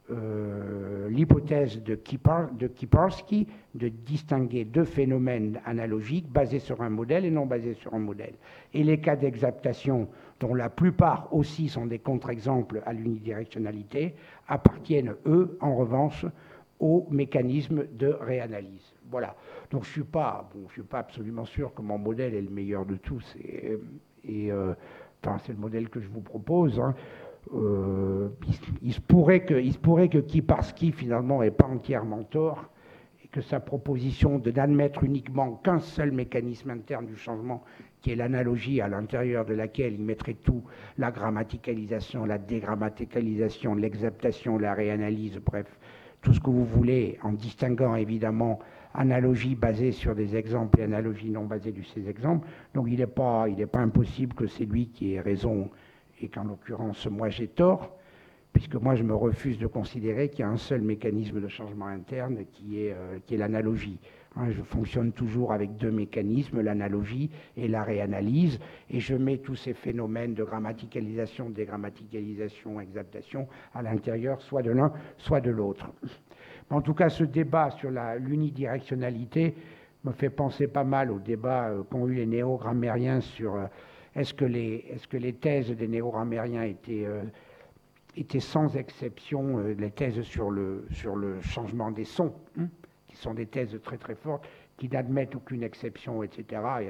l'hypothèse de Kiparsky de distinguer deux phénomènes analogiques basés sur un modèle et non basés sur un modèle. Et les cas d'exaptation, dont la plupart aussi sont des contre-exemples à l'unidirectionnalité, appartiennent, eux, en revanche, au mécanisme de réanalyse. Voilà. Donc je suis pas absolument sûr que mon modèle est le meilleur de tous. Enfin, c'est le modèle que je vous propose. Hein. Il se pourrait que Kiparsky, finalement, n'ait pas entièrement tort, et que sa proposition de n'admettre uniquement qu'un seul mécanisme interne du changement, qui est l'analogie à l'intérieur de laquelle il mettrait tout, la grammaticalisation, la dégrammaticalisation, l'exaptation, la réanalyse, bref, tout ce que vous voulez, en distinguant évidemment analogie basée sur des exemples et analogie non basée sur ces exemples. Donc il n'est pas impossible que c'est lui qui ait raison et qu'en l'occurrence, moi j'ai tort, puisque moi je me refuse de considérer qu'il y a un seul mécanisme de changement interne qui est l'analogie. Hein, je fonctionne toujours avec deux mécanismes, l'analogie et la réanalyse, et je mets tous ces phénomènes de grammaticalisation, dégrammaticalisation, exaptation à l'intérieur, soit de l'un, soit de l'autre. En tout cas, ce débat sur l'unidirectionnalité me fait penser pas mal au débat qu'ont eu les néo-grammairiens sur est-ce que les thèses des néo-grammairiens étaient sans exception les thèses sur le changement des sons, hein, qui sont des thèses très très fortes, qui n'admettent aucune exception, etc. Il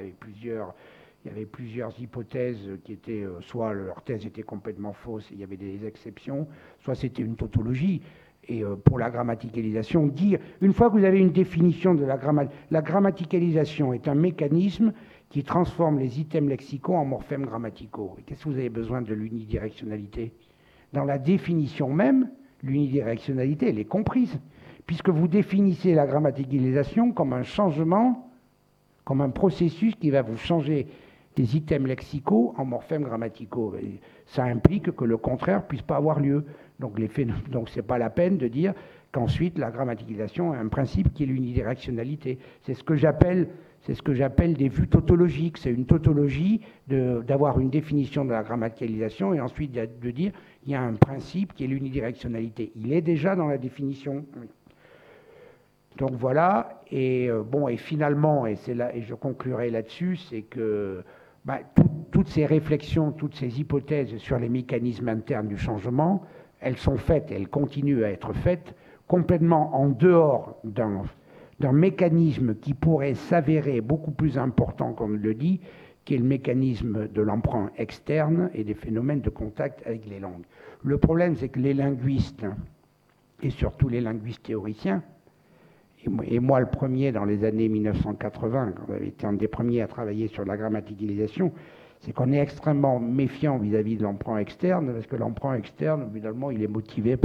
y avait plusieurs hypothèses qui étaient, soit leur thèse était complètement fausse et il y avait des exceptions, soit c'était une tautologie. Et pour la grammaticalisation, une fois que vous avez une définition de la grammaticalisation est un mécanisme qui transforme les items lexicaux en morphèmes grammaticaux. Et qu'est-ce que vous avez besoin de l'unidirectionnalité? Dans la définition même, l'unidirectionnalité, elle est comprise, puisque vous définissez la grammaticalisation comme un changement, comme un processus qui va vous changer des items lexicaux en morphèmes grammaticaux. Et ça implique que le contraire ne puisse pas avoir lieu. Donc ce n'est pas la peine de dire qu'ensuite la grammaticalisation a un principe qui est l'unidirectionnalité. C'est ce que j'appelle des vues tautologiques. C'est une tautologie d'avoir une définition de la grammaticalisation et ensuite de dire qu'il y a un principe qui est l'unidirectionnalité. Il est déjà dans la définition. Donc voilà, et finalement, et je conclurai là-dessus, c'est que toutes ces réflexions, toutes ces hypothèses sur les mécanismes internes du changement, elles sont faites, elles continuent à être faites complètement en dehors d'un mécanisme qui pourrait s'avérer beaucoup plus important, comme on le dit, qui est le mécanisme de l'emprunt externe et des phénomènes de contact avec les langues. Le problème, c'est que les linguistes, et surtout les linguistes théoriciens, et moi le premier dans les années 1980, quand j'avais été un des premiers à travailler sur la grammaticalisation, c'est qu'on est extrêmement méfiant vis-à-vis de l'emprunt externe, parce que l'emprunt externe, finalement, il est motivé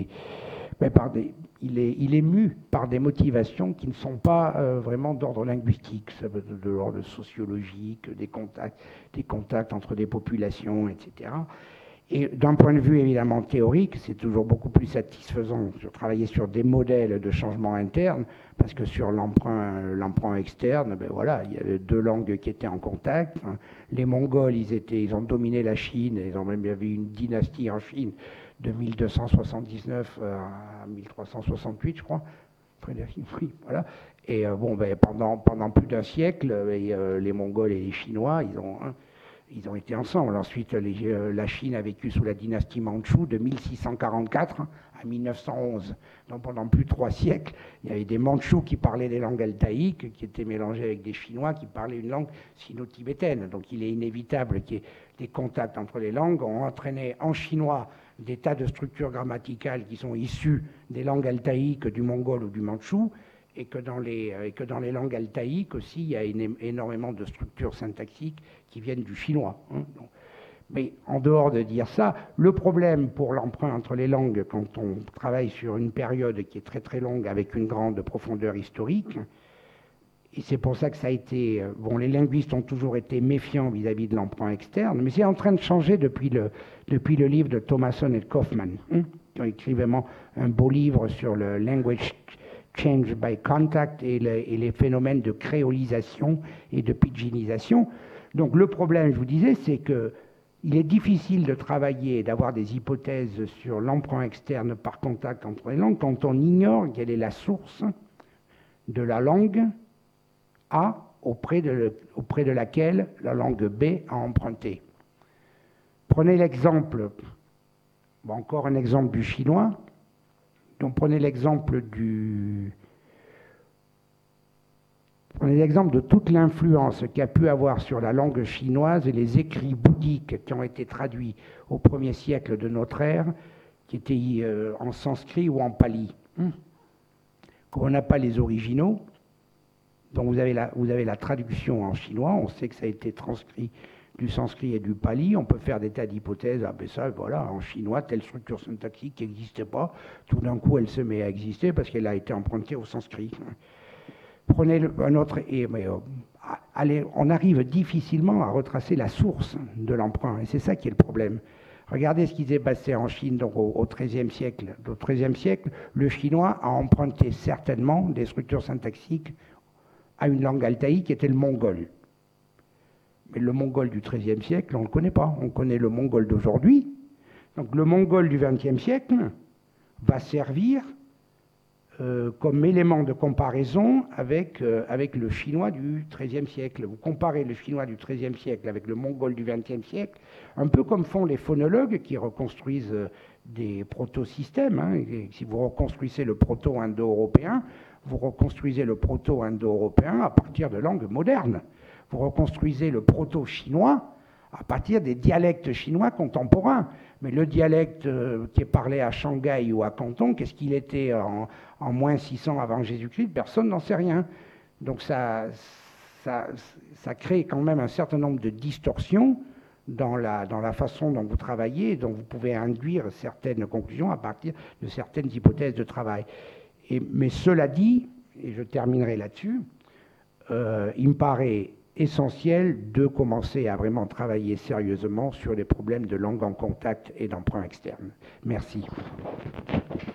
il est mu par des motivations qui ne sont pas vraiment d'ordre linguistique, ça veut dire de l'ordre sociologique, des contacts entre des populations, etc. Et d'un point de vue évidemment théorique, c'est toujours beaucoup plus satisfaisant de travailler sur des modèles de changement interne, parce que sur l'emprunt externe, il y avait deux langues qui étaient en contact. Les Mongols, ils ont dominé la Chine, il y avait une dynastie en Chine de 1279 à 1368, je crois. Oui, voilà. Et pendant plus d'un siècle, les Mongols et les Chinois, ils ont été ensemble. Ensuite, la Chine a vécu sous la dynastie mandchoue de 1644 à 1911. Donc pendant plus de 3 siècles, il y avait des Mandchous qui parlaient des langues altaïques, qui étaient mélangés avec des Chinois qui parlaient une langue sino-tibétaine. Donc il est inévitable qu'il y ait des contacts entre les langues. On entraînait en chinois des tas de structures grammaticales qui sont issues des langues altaïques du mongol ou du mandchou, et que dans les langues altaïques aussi, il y a énormément de structures syntaxiques qui viennent du chinois. Hein. Mais en dehors de dire ça, le problème pour l'emprunt entre les langues, quand on travaille sur une période qui est très très longue avec une grande profondeur historique, et c'est pour ça que ça a été... les linguistes ont toujours été méfiants vis-à-vis de l'emprunt externe, mais c'est en train de changer depuis le livre de Thomasson et de Kaufman, qui ont écrit vraiment un beau livre sur le language change by contact et les phénomènes de créolisation et de pidginisation. Donc le problème, je vous disais, c'est que il est difficile de travailler et d'avoir des hypothèses sur l'emprunt externe par contact entre les langues quand on ignore quelle est la source de la langue A auprès de laquelle la langue B a emprunté. Prenez l'exemple, bon, encore un exemple du chinois, donc prenez l'exemple de toute l'influence qu'a pu avoir sur la langue chinoise et les écrits bouddhiques qui ont été traduits au 1er siècle de notre ère, qui étaient en sanskrit ou en pali. Comme on n'a pas les originaux, donc vous avez la traduction en chinois, on sait que ça a été transcrit du sanskrit et du pali, on peut faire des tas d'hypothèses, ah ben ça, voilà, en chinois, telle structure syntaxique qui n'existait pas, tout d'un coup elle se met à exister parce qu'elle a été empruntée au sanskrit. Prenez un autre, allez, on arrive difficilement à retracer la source de l'emprunt, et c'est ça qui est le problème. Regardez ce qui s'est passé en Chine donc au XIIIe siècle. Au XIIIe siècle, le chinois a emprunté certainement des structures syntaxiques à une langue altaïque qui était le mongol. Mais le mongol du XIIIe siècle, on ne le connaît pas. On connaît le mongol d'aujourd'hui. Donc le mongol du XXe siècle va servir comme élément de comparaison avec le chinois du XIIIe siècle. Vous comparez le chinois du XIIIe siècle avec le mongol du XXe siècle, un peu comme font les phonologues qui reconstruisent des proto-systèmes. Hein. Si vous reconstruisez le proto-indo-européen, vous reconstruisez le proto-indo-européen à partir de langues modernes. Vous reconstruisez le proto-chinois à partir des dialectes chinois contemporains. Mais le dialecte qui est parlé à Shanghai ou à Canton, qu'est-ce qu'il était en moins 600 avant Jésus-Christ? Personne n'en sait rien. Donc ça crée quand même un certain nombre de distorsions dans la façon dont vous travaillez, dont vous pouvez induire certaines conclusions à partir de certaines hypothèses de travail. Mais cela dit, et je terminerai là-dessus, il me paraît essentiel de commencer à vraiment travailler sérieusement sur les problèmes de langue en contact et d'emprunt externe. Merci.